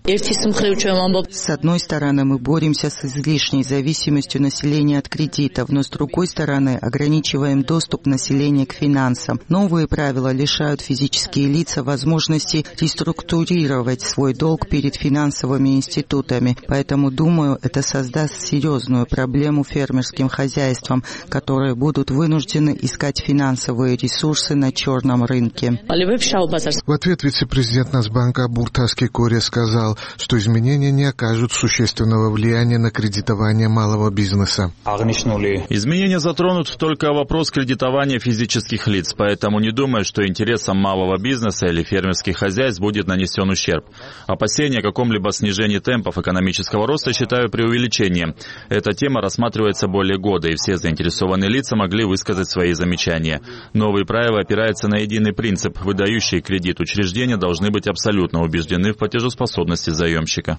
С одной стороны, мы боремся с излишней зависимостью населения от кредитов, но с другой стороны, ограничиваем доступ населения к финансам. Новые правила лишают физические лица возможности реструктурировать свой долг перед финансовыми институтами. Поэтому, думаю, это создаст серьезную проблему фермерским хозяйствам, которые будут вынуждены искать финансовые ресурсы на черном рынке.
В ответ вице-президент Нацбанка Буртаски Кори сказал, что изменения не окажут существенного влияния на кредитование малого бизнеса.
Изменения затронут только вопрос кредитования физических лиц, поэтому не думаю, что интересам малого бизнеса или фермерских хозяйств будет нанесен ущерб. Опасения о каком-либо снижении темпов экономического роста считаю преувеличением. Эта тема рассматривается более года, и все заинтересованные лица могли высказать свои замечания. Новые правила опираются на единый принцип. Выдающие кредит учреждения должны быть абсолютно убеждены в платежеспособности заемщика.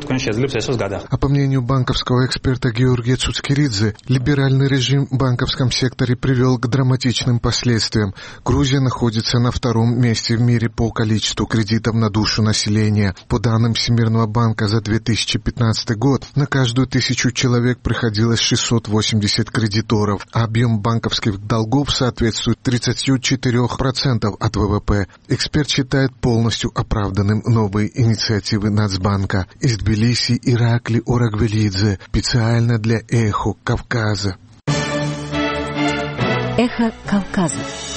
А по мнению банковского эксперта Георгия Цуцкиридзе, либеральный режим в банковском секторе привел к драматичным последствиям. Грузия находится на втором месте в мире по количеству кредитов на душу населения. По данным Всемирного банка за две тысячи пятнадцатый год на каждую тысячу человек приходилось шестьсот восемьдесят кредиторов, а объем банковских долгов соответствует тридцати четырем процентам от вэ вэ пэ. Эксперт считает полностью оправданным новые инициативы Нацбанка. Из Тбилиси Иракли Орагвелидзе специально для «Эхо Кавказа».
Эхо Кавказа.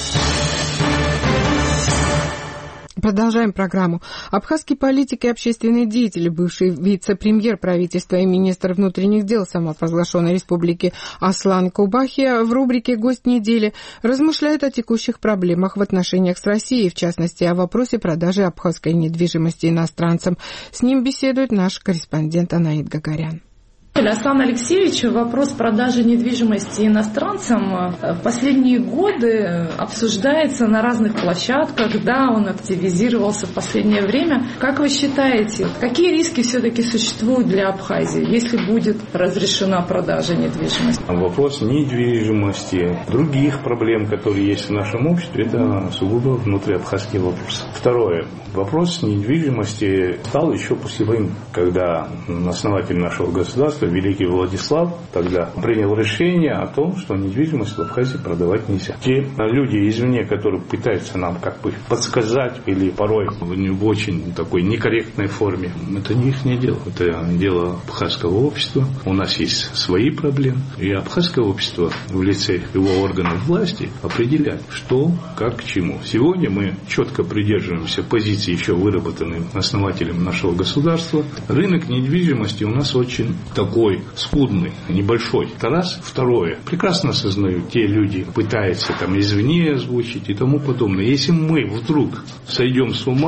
Продолжаем программу. Абхазский политик и общественный деятель, бывший вице-премьер правительства и министр внутренних дел самопровозглашенной республики Аслан Кубахия в рубрике «Гость недели» размышляет о текущих проблемах в отношениях с Россией, в частности, о вопросе продажи абхазской недвижимости иностранцам. С ним беседует наш корреспондент Анаид Гагарян.
Аслан Алексеевич, вопрос продажи недвижимости иностранцам в последние годы обсуждается на разных площадках, да, он активизировался в последнее время. Как вы считаете, какие риски все-таки существуют для Абхазии, если будет разрешена продажа недвижимости?
Вопрос недвижимости, других проблем, которые есть в нашем обществе, это сугубо внутриабхазский вопрос. Второе. Вопрос недвижимости стал еще после войны, когда основатель нашего государства, великий Владислав, тогда принял решение о том, что недвижимость в Абхазии продавать нельзя. Те люди извне, которые пытаются нам как бы подсказать или порой в очень такой некорректной форме, это не их дело. Это дело абхазского общества. У нас есть свои проблемы. И абхазское общество в лице его органов власти определяет, что, как, к чему. Сегодня мы четко придерживаемся позиции, еще выработанной основателем нашего государства. Рынок недвижимости у нас очень такой скудный, небольшой. Это раз. Второе. Прекрасно осознают те люди, пытаются там извне озвучить и тому подобное. Если мы вдруг сойдем с ума,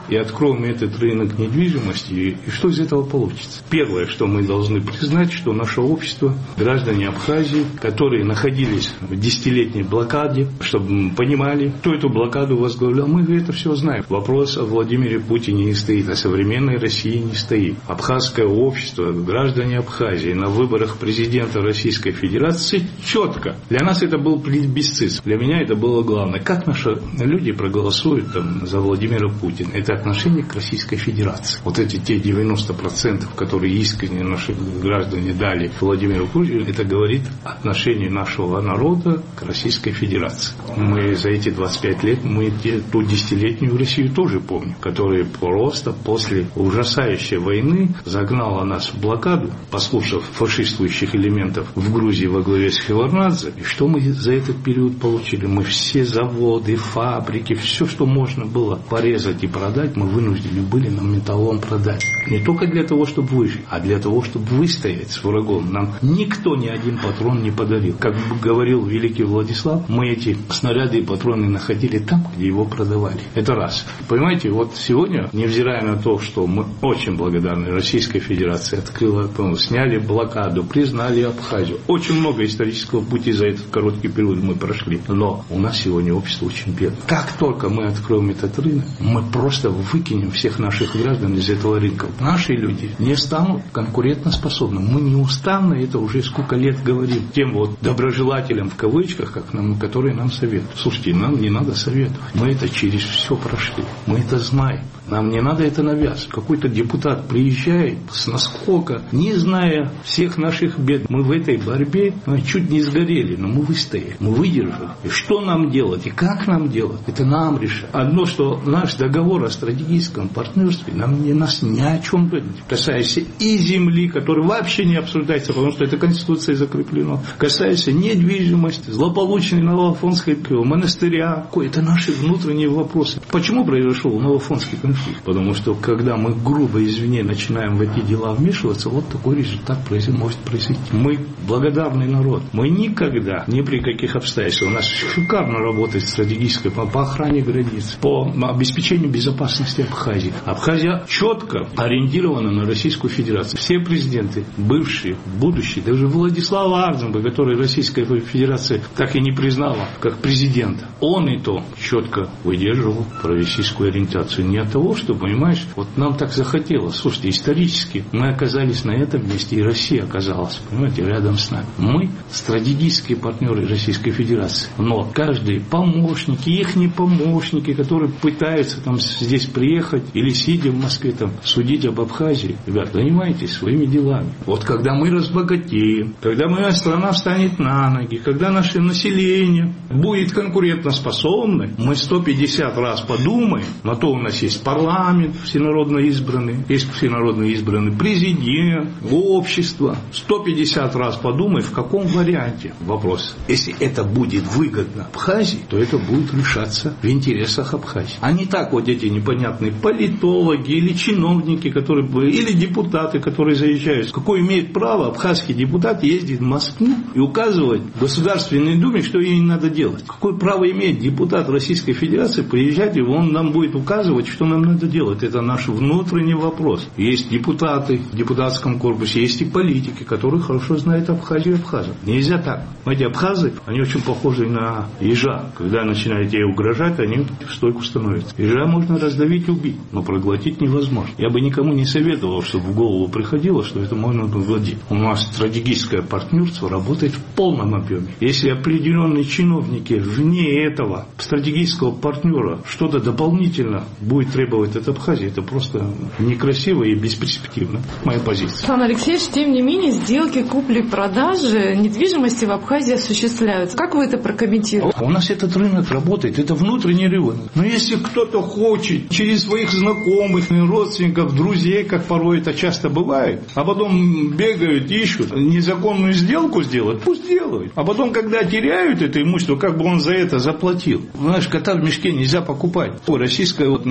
и откроем этот рынок недвижимости, и, и что из этого получится? Первое, что мы должны признать, что наше общество, граждане Абхазии, которые находились в десятилетней блокаде, чтобы мы понимали, кто эту блокаду возглавлял, мы это все знаем. Вопрос о Владимире Путине не стоит, о современной России не стоит. Абхазское общество, граждане Абхазии на выборах президента Российской Федерации четко. Для нас это был плебисцит, для меня это было главное. Как наши люди проголосуют там, за Владимира Путина? Это отношение к Российской Федерации. Вот эти те девяносто процентов, которые искренне наши граждане дали Владимиру Путину, это говорит о отношении нашего народа к Российской Федерации. Мы за эти двадцать пять лет, мы те, ту десятилетнюю Россию тоже помним, которая просто после ужасающей войны загнала нас в блокаду, послушав фашистующих элементов в Грузии во главе с Хеварднадзе. И что мы за этот период получили? Мы все заводы, фабрики, все, что можно было порезать и продать, мы вынуждены были на металлолом продать. Не только для того, чтобы выжить, а для того, чтобы выстоять с врагом. Нам никто ни один патрон не подарил. Как говорил великий Владислав, мы эти снаряды и патроны находили там, где его продавали. Это раз. Понимаете, вот сегодня, невзирая на то, что мы очень благодарны Российской Федерации, открыла, сняли блокаду, признали Абхазию. Очень много исторического пути за этот короткий период мы прошли. Но у нас сегодня общество очень бедное. Как только мы откроем этот рынок, мы просто выкинем всех наших граждан из этого рынка. Наши люди не станут конкурентоспособны. Мы неустанно это уже сколько лет говорим тем вот доброжелателям в кавычках, как нам, которые нам советуют. Слушайте, нам не надо советовать. Мы это через все прошли. Мы это знаем. Нам не надо это навязывать. Какой-то депутат приезжает с наскока, не зная всех наших бед. Мы в этой борьбе мы чуть не сгорели, но мы выстояли, мы выдержали. И что нам делать, и как нам делать, это нам решать. Одно, что наш договор о стратегическом партнерстве нам не, нас ни о чем говорит, касаясь и земли, которая вообще не обсуждается, потому что это Конституцией закреплено, касаясь недвижимости, злополучной Новоафонской монастыря. Это наши внутренние вопросы. Почему произошел Новоафонский конфликт? Потому что, когда мы грубо, извини, начинаем в эти дела вмешиваться, вот такой результат может произойти. Мы благодарный народ. Мы никогда, ни при каких обстоятельствах, у нас шикарно работает стратегическая по, по охране границ, по обеспечению безопасности Абхазии. Абхазия четко ориентирована на Российскую Федерацию. Все президенты, бывшие, будущие, даже Владислав Арзенберг, который Российская Федерация так и не признала как президента, он и то четко выдерживал пророссийскую ориентацию. Не от того, что, понимаешь, вот нам так захотелось. Слушайте, исторически мы оказались на этом месте, и Россия оказалась, понимаете, рядом с нами. Мы стратегические партнеры Российской Федерации. Но каждый помощник, их не помощники, которые пытаются там здесь приехать или сидя в Москве там судить об Абхазии, ребят, занимайтесь своими делами. Вот когда мы разбогатеем, когда моя страна встанет на ноги, когда наше население будет конкурентоспособно, мы сто пятьдесят раз подумаем, на то у нас есть парламент всенародно избранный, есть всенародно избранный президент, общество. сто пятьдесят раз подумай, в каком варианте вопрос. Если это будет выгодно Абхазии, то это будет решаться в интересах Абхазии. А не так вот эти непонятные политологи или чиновники, которые, или депутаты, которые заезжают. Какое имеет право абхазский депутат ездить в Москву и указывать в Государственной Думе, что ей надо делать? Какое право имеет депутат Российской Федерации приезжать, и он нам будет указывать, что нам надо делать? Это наш внутренний вопрос. Есть депутаты в депутатском корпусе, есть и политики, которые хорошо знают Абхазию и абхазов. Нельзя так. Эти абхазы, они очень похожи на ежа. Когда начинаете ей угрожать, они в стойку становятся. Ежа можно раздавить и убить, но проглотить невозможно. Я бы никому не советовал, чтобы в голову приходило, что это можно проглотить. У нас стратегическое партнерство работает в полном объеме. Если определенные чиновники вне этого стратегического партнера что-то дополнительно будет требовать от Абхазии, это просто некрасиво и бесперспективно. Моя позиция.
Александр Алексеевич, тем не менее, сделки купли-продажи недвижимости в Абхазии осуществляются. Как вы это прокомментируете?
У нас этот рынок работает, это внутренний рынок. Но если кто-то хочет через своих знакомых, родственников, друзей, как порой это часто бывает, а потом бегают, ищут незаконную сделку сделать, пусть делают. А потом, когда теряют это имущество, как бы он за это заплатил. Знаешь, кота в мешке нельзя покупать. Российское вот государство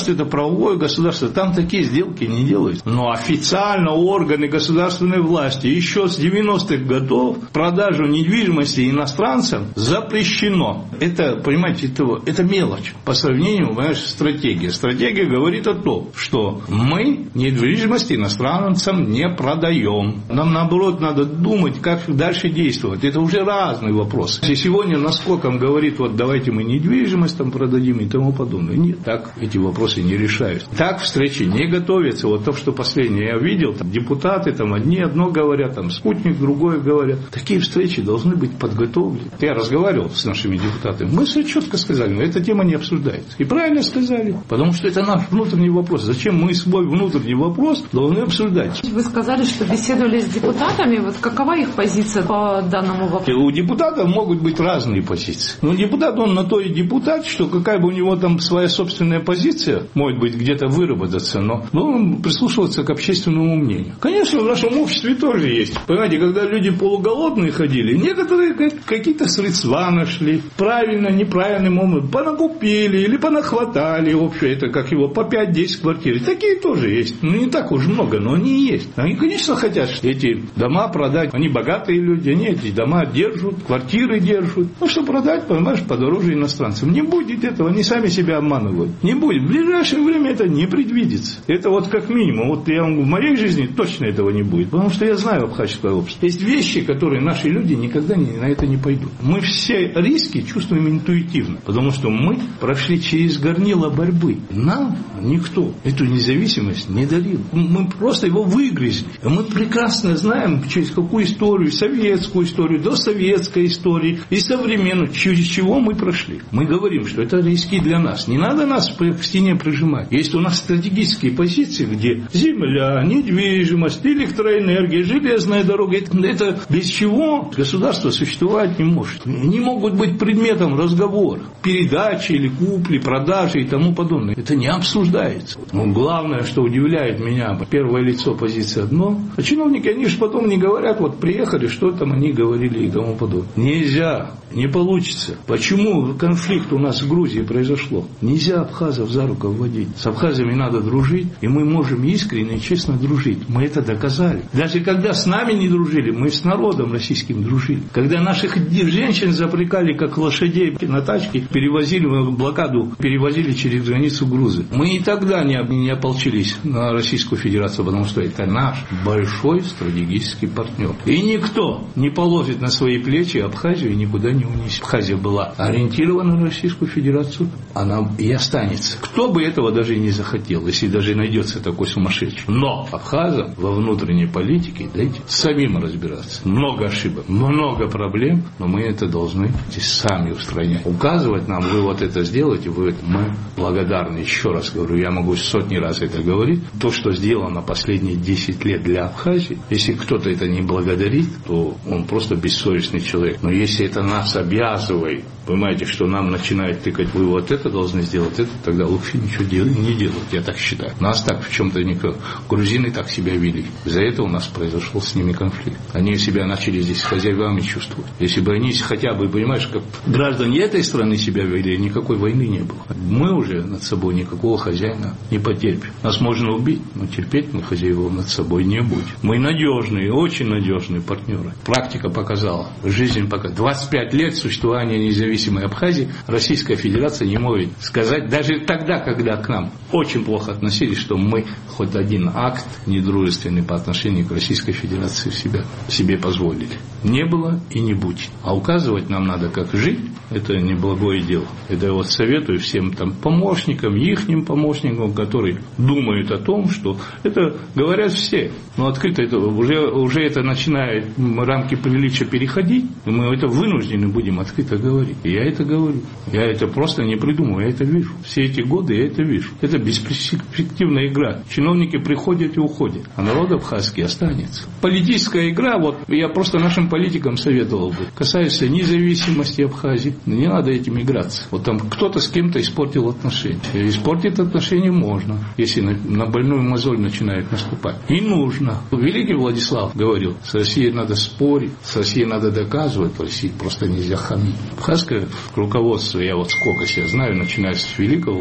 государство – это правовое государство, там такие сделки не делают. Но официально органы государственной власти еще с девяностых годов продажу недвижимости иностранцам запрещено. Это, понимаете, это, это мелочь по сравнению, понимаешь, с стратегией. Стратегия говорит о том, что мы недвижимость иностранцам не продаем. Нам, наоборот, надо думать, как дальше действовать. Это уже разный вопрос. И сегодня наскоком говорит, вот давайте мы недвижимость там продадим и тому подобное. Нет, так эти вопросы не решаются. Так встречи не готовятся. Вот то, что последнее я видел, там депутаты там одни одно говорят, там спутник другое говорят. Такие встречи должны быть подготовлены. Я разговаривал с нашими депутатами. Мы все четко сказали, но эта тема не обсуждается. И правильно сказали. Потому что это наш внутренний вопрос. Зачем мы свой внутренний вопрос должны обсуждать?
Вы сказали, что беседовали с депутатами. Вот какова их позиция по данному вопросу?
У депутатов могут быть разные позиции. Но депутат, он на то и депутат, что какая бы у него там своя собственная позиция, может быть, где-то выработаться, но, но он прислушивается к общественному мнению. Конечно, в нашем обществе тоже есть. Понимаете, когда люди полуголодные ходили, некоторые какие-то средства нашли, правильно, неправильным образом, понакупили или понахватали, общее, это как его, по пять-десять квартир. Такие тоже есть. Ну, не так уж много, но они есть. Они, конечно, хотят эти дома продать. Они богатые люди, они эти дома держат, квартиры держат. Ну, что продать, понимаешь, подороже иностранцам. Не будет этого, они сами себя обманывают. Не будет. В ближайшее время это не предвидится. Это вот как минимум. Вот я вам в моей жизни точно этого не будет. Потому что я знаю абхазское общество. Есть вещи, которые наши люди никогда не, на это не пойдут. Мы все риски чувствуем интуитивно. Потому что мы прошли через горнило борьбы. Нам никто эту независимость не дарил. Мы просто его выгрызли. Мы прекрасно знаем, через какую историю, советскую историю, досоветской истории и современную, через чего мы прошли. Мы говорим, что это риски для нас. Не надо нас к стене прижимать. Есть у нас стратегические позиции, где земля, недвижимость, электроэнергия, железная дорога. Это, это без чего государство существовать не может. Не могут быть предметом разговора. Передачи или купли, продажи и тому подобное. Это не обсуждается. Но главное, что удивляет меня, первое лицо позиции одно, а чиновники, они же потом не говорят, вот приехали, что там они говорили и тому подобное. Нельзя, не получится. Почему конфликт у нас в Грузии произошло? Нельзя абхазов за руку вводить. С абхазами надо дружить, и мы можем искренне и честно дружить. Мы это доказали. Даже когда с нами не дружили, мы с народом российским дружили. Когда наших женщин запрягали, как лошадей на тачке, перевозили в блокаду, перевозили через границу грузы. Мы и тогда не, не ополчились на Российскую Федерацию, потому что это наш большой стратегический партнер. И никто не положит на свои плечи Абхазию и никуда не унесет. Абхазия была ориентирована на Российскую Федерацию, она и останется. Кто бы этого даже и не захотел, если даже найдется такой сумасшедший. Но абхазам во внутренней политике дайте самим разбираться. Много ошибок, много проблем, но мы это должны сами устранять. Указывать нам, вы вот это сделаете, вы, мы благодарны. Еще раз говорю, я могу сотни раз это говорить. То, что сделано последние десять лет для Абхазии, если кто-то это не благодарит, то он просто бессовестный человек. Но если это нас обязывает, понимаете, что нам начинает тыкать, вы вот это должны сделать, это, тогда лучше ничего делать, не делать, я так считаю. Нас так в чем-то никто. Грузины так себя вели. Из-за этого у нас произошел с ними конфликт. Они себя начали здесь хозяевами чувствовать. Если бы они хотя бы, понимаешь, как граждане этой страны себя вели, никакой войны не было. Мы уже над собой никакого хозяина не потерпим. Нас можно убить, но терпеть мы хозяевов над собой не будем. Мы надежные, очень надежные партнеры. Практика показала, жизнь показала. двадцать пять лет существования независимой Абхазии Российская Федерация не может сказать, даже тогда, когда к нам очень плохо относились, что мы хоть один акт недружественный по отношению к Российской Федерации в себя, себе позволили. Не было и не будет. А указывать нам надо, как жить, это неблагое дело. Это я вот советую всем там помощникам, ихним помощникам, которые думают о том, что это говорят все. Но открыто это уже, уже это начинает рамки приличия переходить, и мы это вынуждены будем открыто говорить. И я это говорю. Я это просто не придумываю, я это вижу. Все эти годы я это вижу. Это бесперспективная игра. Чиновники приходят и уходят, а народ абхазский останется. Политическая игра, вот я просто нашим политикам советовал бы, касается независимости Абхазии, не надо этим играться. Вот там кто-то с кем-то испортил отношения. Испортить отношения можно, если на, на больную мозоль начинает наступать. И нужно. Великий Владислав говорил, с Россией надо спорить, с Россией надо доказывать, в России просто нельзя хамить. Абхазское руководство, я вот сколько себя знаю, начиная с Великого Владислава,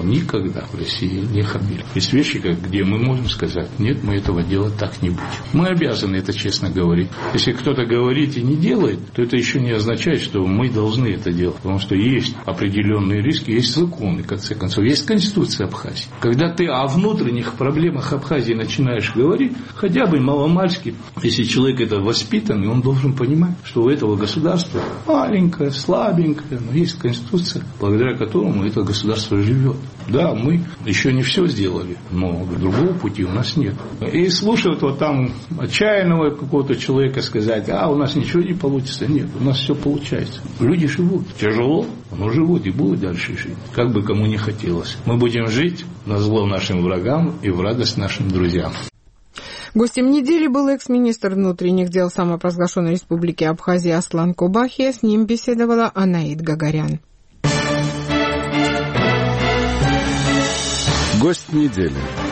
никогда в России не хамили. Есть вещи, где мы можем сказать, нет, мы этого делать так не будем. Мы обязаны это честно говорить. Если кто-то говорит и не делает, то это еще не означает, что мы должны это делать. Потому что есть определенные риски, есть законы, в конце концов, есть Конституция Абхазии. Когда ты о внутренних проблемах Абхазии начинаешь говорить, хотя бы маломальски, если человек это воспитанный, он должен понимать, что у этого государства маленькое, слабенькое, но есть Конституция, благодаря которому это государство живет. Да, мы еще не все сделали, но другого пути у нас нет. И слушают вот там отчаянного какого-то человека сказать, а у нас ничего не получится. Нет, у нас все получается. Люди живут. Тяжело, но живут и будут дальше жить. Как бы кому не хотелось. Мы будем жить на зло нашим врагам и в радость нашим друзьям.
Гостем недели был экс-министр внутренних дел самопровозглашенной республики Абхазия Аслан Кобахия. С ним беседовала Анаид Гагарян.
Гость недели.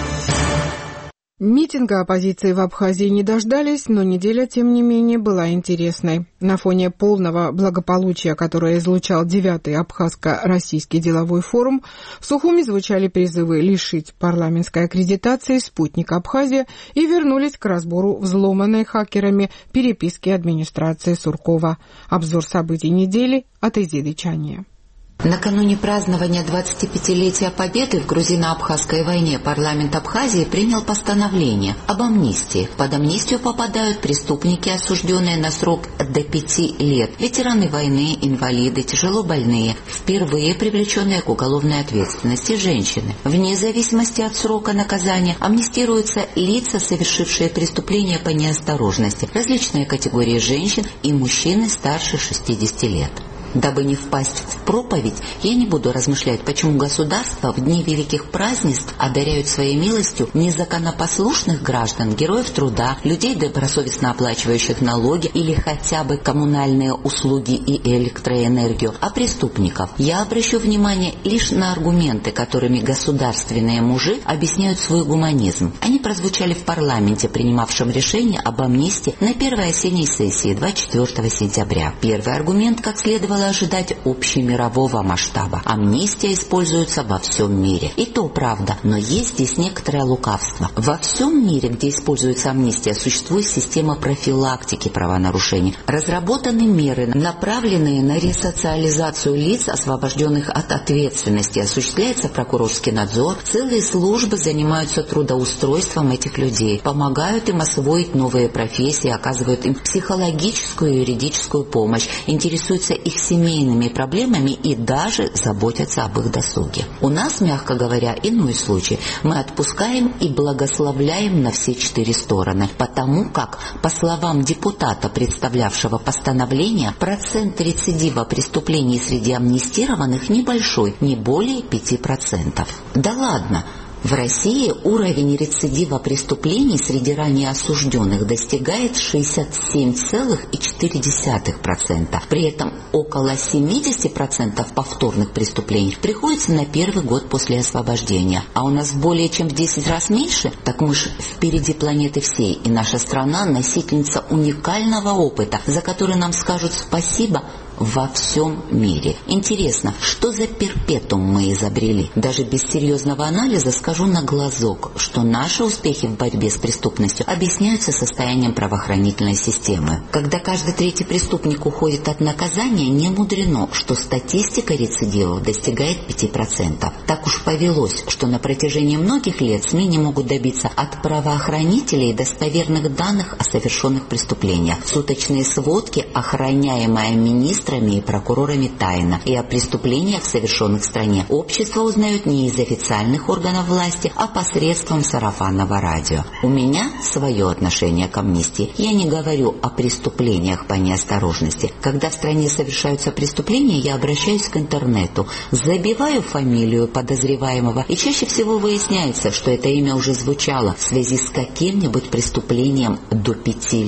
Митинга оппозиции в Абхазии не дождались, но неделя, тем не менее, была интересной. На фоне полного благополучия, которое излучал девятый Абхазско-Российский деловой форум, в Сухуми звучали призывы лишить парламентской аккредитации «Спутник Абхазия» и вернулись к разбору взломанной хакерами переписки администрации Суркова. Обзор событий недели от Изиды Чания.
Накануне празднования двадцатипятилетия Победы в грузино-абхазской войне парламент Абхазии принял постановление об амнистии. Под амнистию попадают преступники, осужденные на срок до пяти лет, ветераны войны, инвалиды, тяжело больные, впервые привлеченные к уголовной ответственности женщины. Вне зависимости от срока наказания амнистируются лица, совершившие преступления по неосторожности, различные категории женщин и мужчины старше шестидесяти лет. Дабы не впасть в проповедь, я не буду размышлять, почему государства в дни великих празднеств одаряют своей милостью незаконопослушных граждан, героев труда, людей, добросовестно оплачивающих налоги или хотя бы коммунальные услуги и электроэнергию, а преступников. Я обращу внимание лишь на аргументы, которыми государственные мужи объясняют свой гуманизм. Они прозвучали в парламенте, принимавшем решение об амнистии на первой осенней сессии двадцать четвёртого сентября. Первый аргумент, как следовало ожидать, общемирового масштаба. Амнистия используется во всем мире. И то правда, но есть здесь некоторое лукавство. Во всем мире, где используется амнистия, существует система профилактики правонарушений. Разработаны меры, направленные на ресоциализацию лиц, освобожденных от ответственности. Осуществляется прокурорский надзор. Целые службы занимаются трудоустройством этих людей, помогают им освоить новые профессии, оказывают им психологическую и юридическую помощь, интересуются их семейными проблемами и даже заботятся об их досуге. У нас, мягко говоря, иной случай. Мы отпускаем и благословляем на все четыре стороны, потому как, по словам депутата, представлявшего постановление, процент рецидива преступлений среди амнистированных небольшой, не более пяти процентов. Да ладно! В России уровень рецидива преступлений среди ранее осужденных достигает шестьдесят семь целых четыре десятых процента. При этом около семьдесят процентов повторных преступлений приходится на первый год после освобождения. А у нас более чем в десять раз меньше, так мы ж впереди планеты всей. И наша страна носительница уникального опыта, за который нам скажут спасибо во всем мире. Интересно, что за перпетум мы изобрели? Даже без серьезного анализа скажу на глазок, что наши успехи в борьбе с преступностью объясняются состоянием правоохранительной системы. Когда каждый третий преступник уходит от наказания, не мудрено, что статистика рецидивов достигает пяти процентов. Так уж повелось, что на протяжении многих лет СМИ не могут добиться от правоохранителей достоверных данных о совершенных преступлениях. Суточные сводки, охраняемые министрами и прокурорами тайно, и о преступлениях, совершенных в стране, общество узнает не из официальных органов власти, а посредством сарафанного радио. У меня свое отношение к амнистии. Я не говорю о преступлениях по неосторожности. Когда в стране совершаются преступления, я обращаюсь к интернету, забиваю фамилию подозреваемого, и чаще всего выясняется, что это имя уже звучало в связи с каким-нибудь преступлением до пяти лет.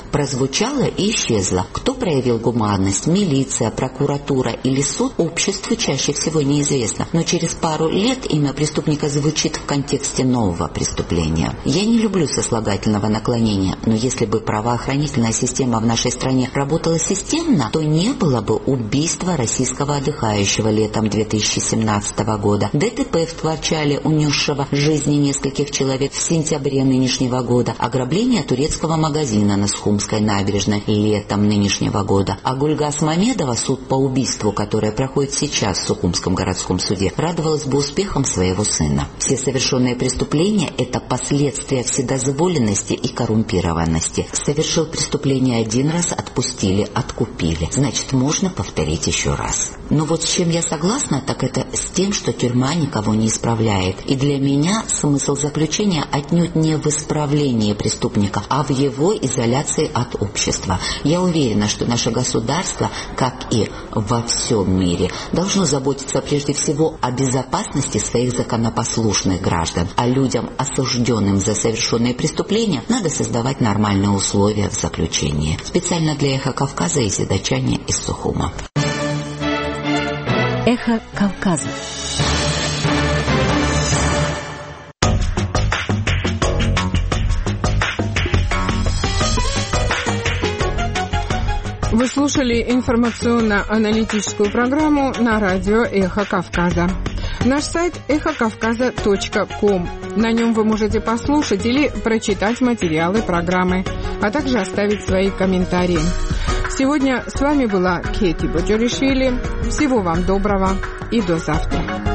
прозвучало и исчезло. Кто проявил гуманность, милиция, прокуратура или суд, обществу чаще всего неизвестно. Но через пару лет имя преступника звучит в контексте нового преступления. Я не люблю сослагательного наклонения, но если бы правоохранительная система в нашей стране работала системно, то не было бы убийства российского отдыхающего летом две тысячи семнадцатого года, ДТП в Творчале, унесшего жизни нескольких человек в сентябре нынешнего года, ограбление турецкого магазина на Сухумской набережной летом нынешнего года, а Гульгас Мамедова, суд по убийству, которое проходит сейчас в Сухумском городском суде, радовалась бы успехам своего сына. Все совершенные преступления – это последствия вседозволенности и коррумпированности. Совершил преступление один раз, отпустили, откупили. Значит, можно повторить еще раз. Но вот с чем я согласна, так это с тем, что тюрьма никого не исправляет. И для меня смысл заключения отнюдь не в исправлении преступника, а в его изоляции от общества. Я уверена, что наше государство, как и во всем мире, должно заботиться прежде всего о безопасности своих законопослушных граждан, а людям, осужденным за совершенные преступления, надо создавать нормальные условия в заключении. Специально для «Эхо Кавказа» из Задачания из Сухума.
Эхо Кавказа.
Вы слушали информационно-аналитическую программу на радио «Эхо Кавказа». Наш сайт эхо кавказа точка ком. На нем вы можете послушать или прочитать материалы программы, а также оставить свои комментарии. Сегодня с вами была Кети Боджоришвили. Всего вам доброго и до завтра.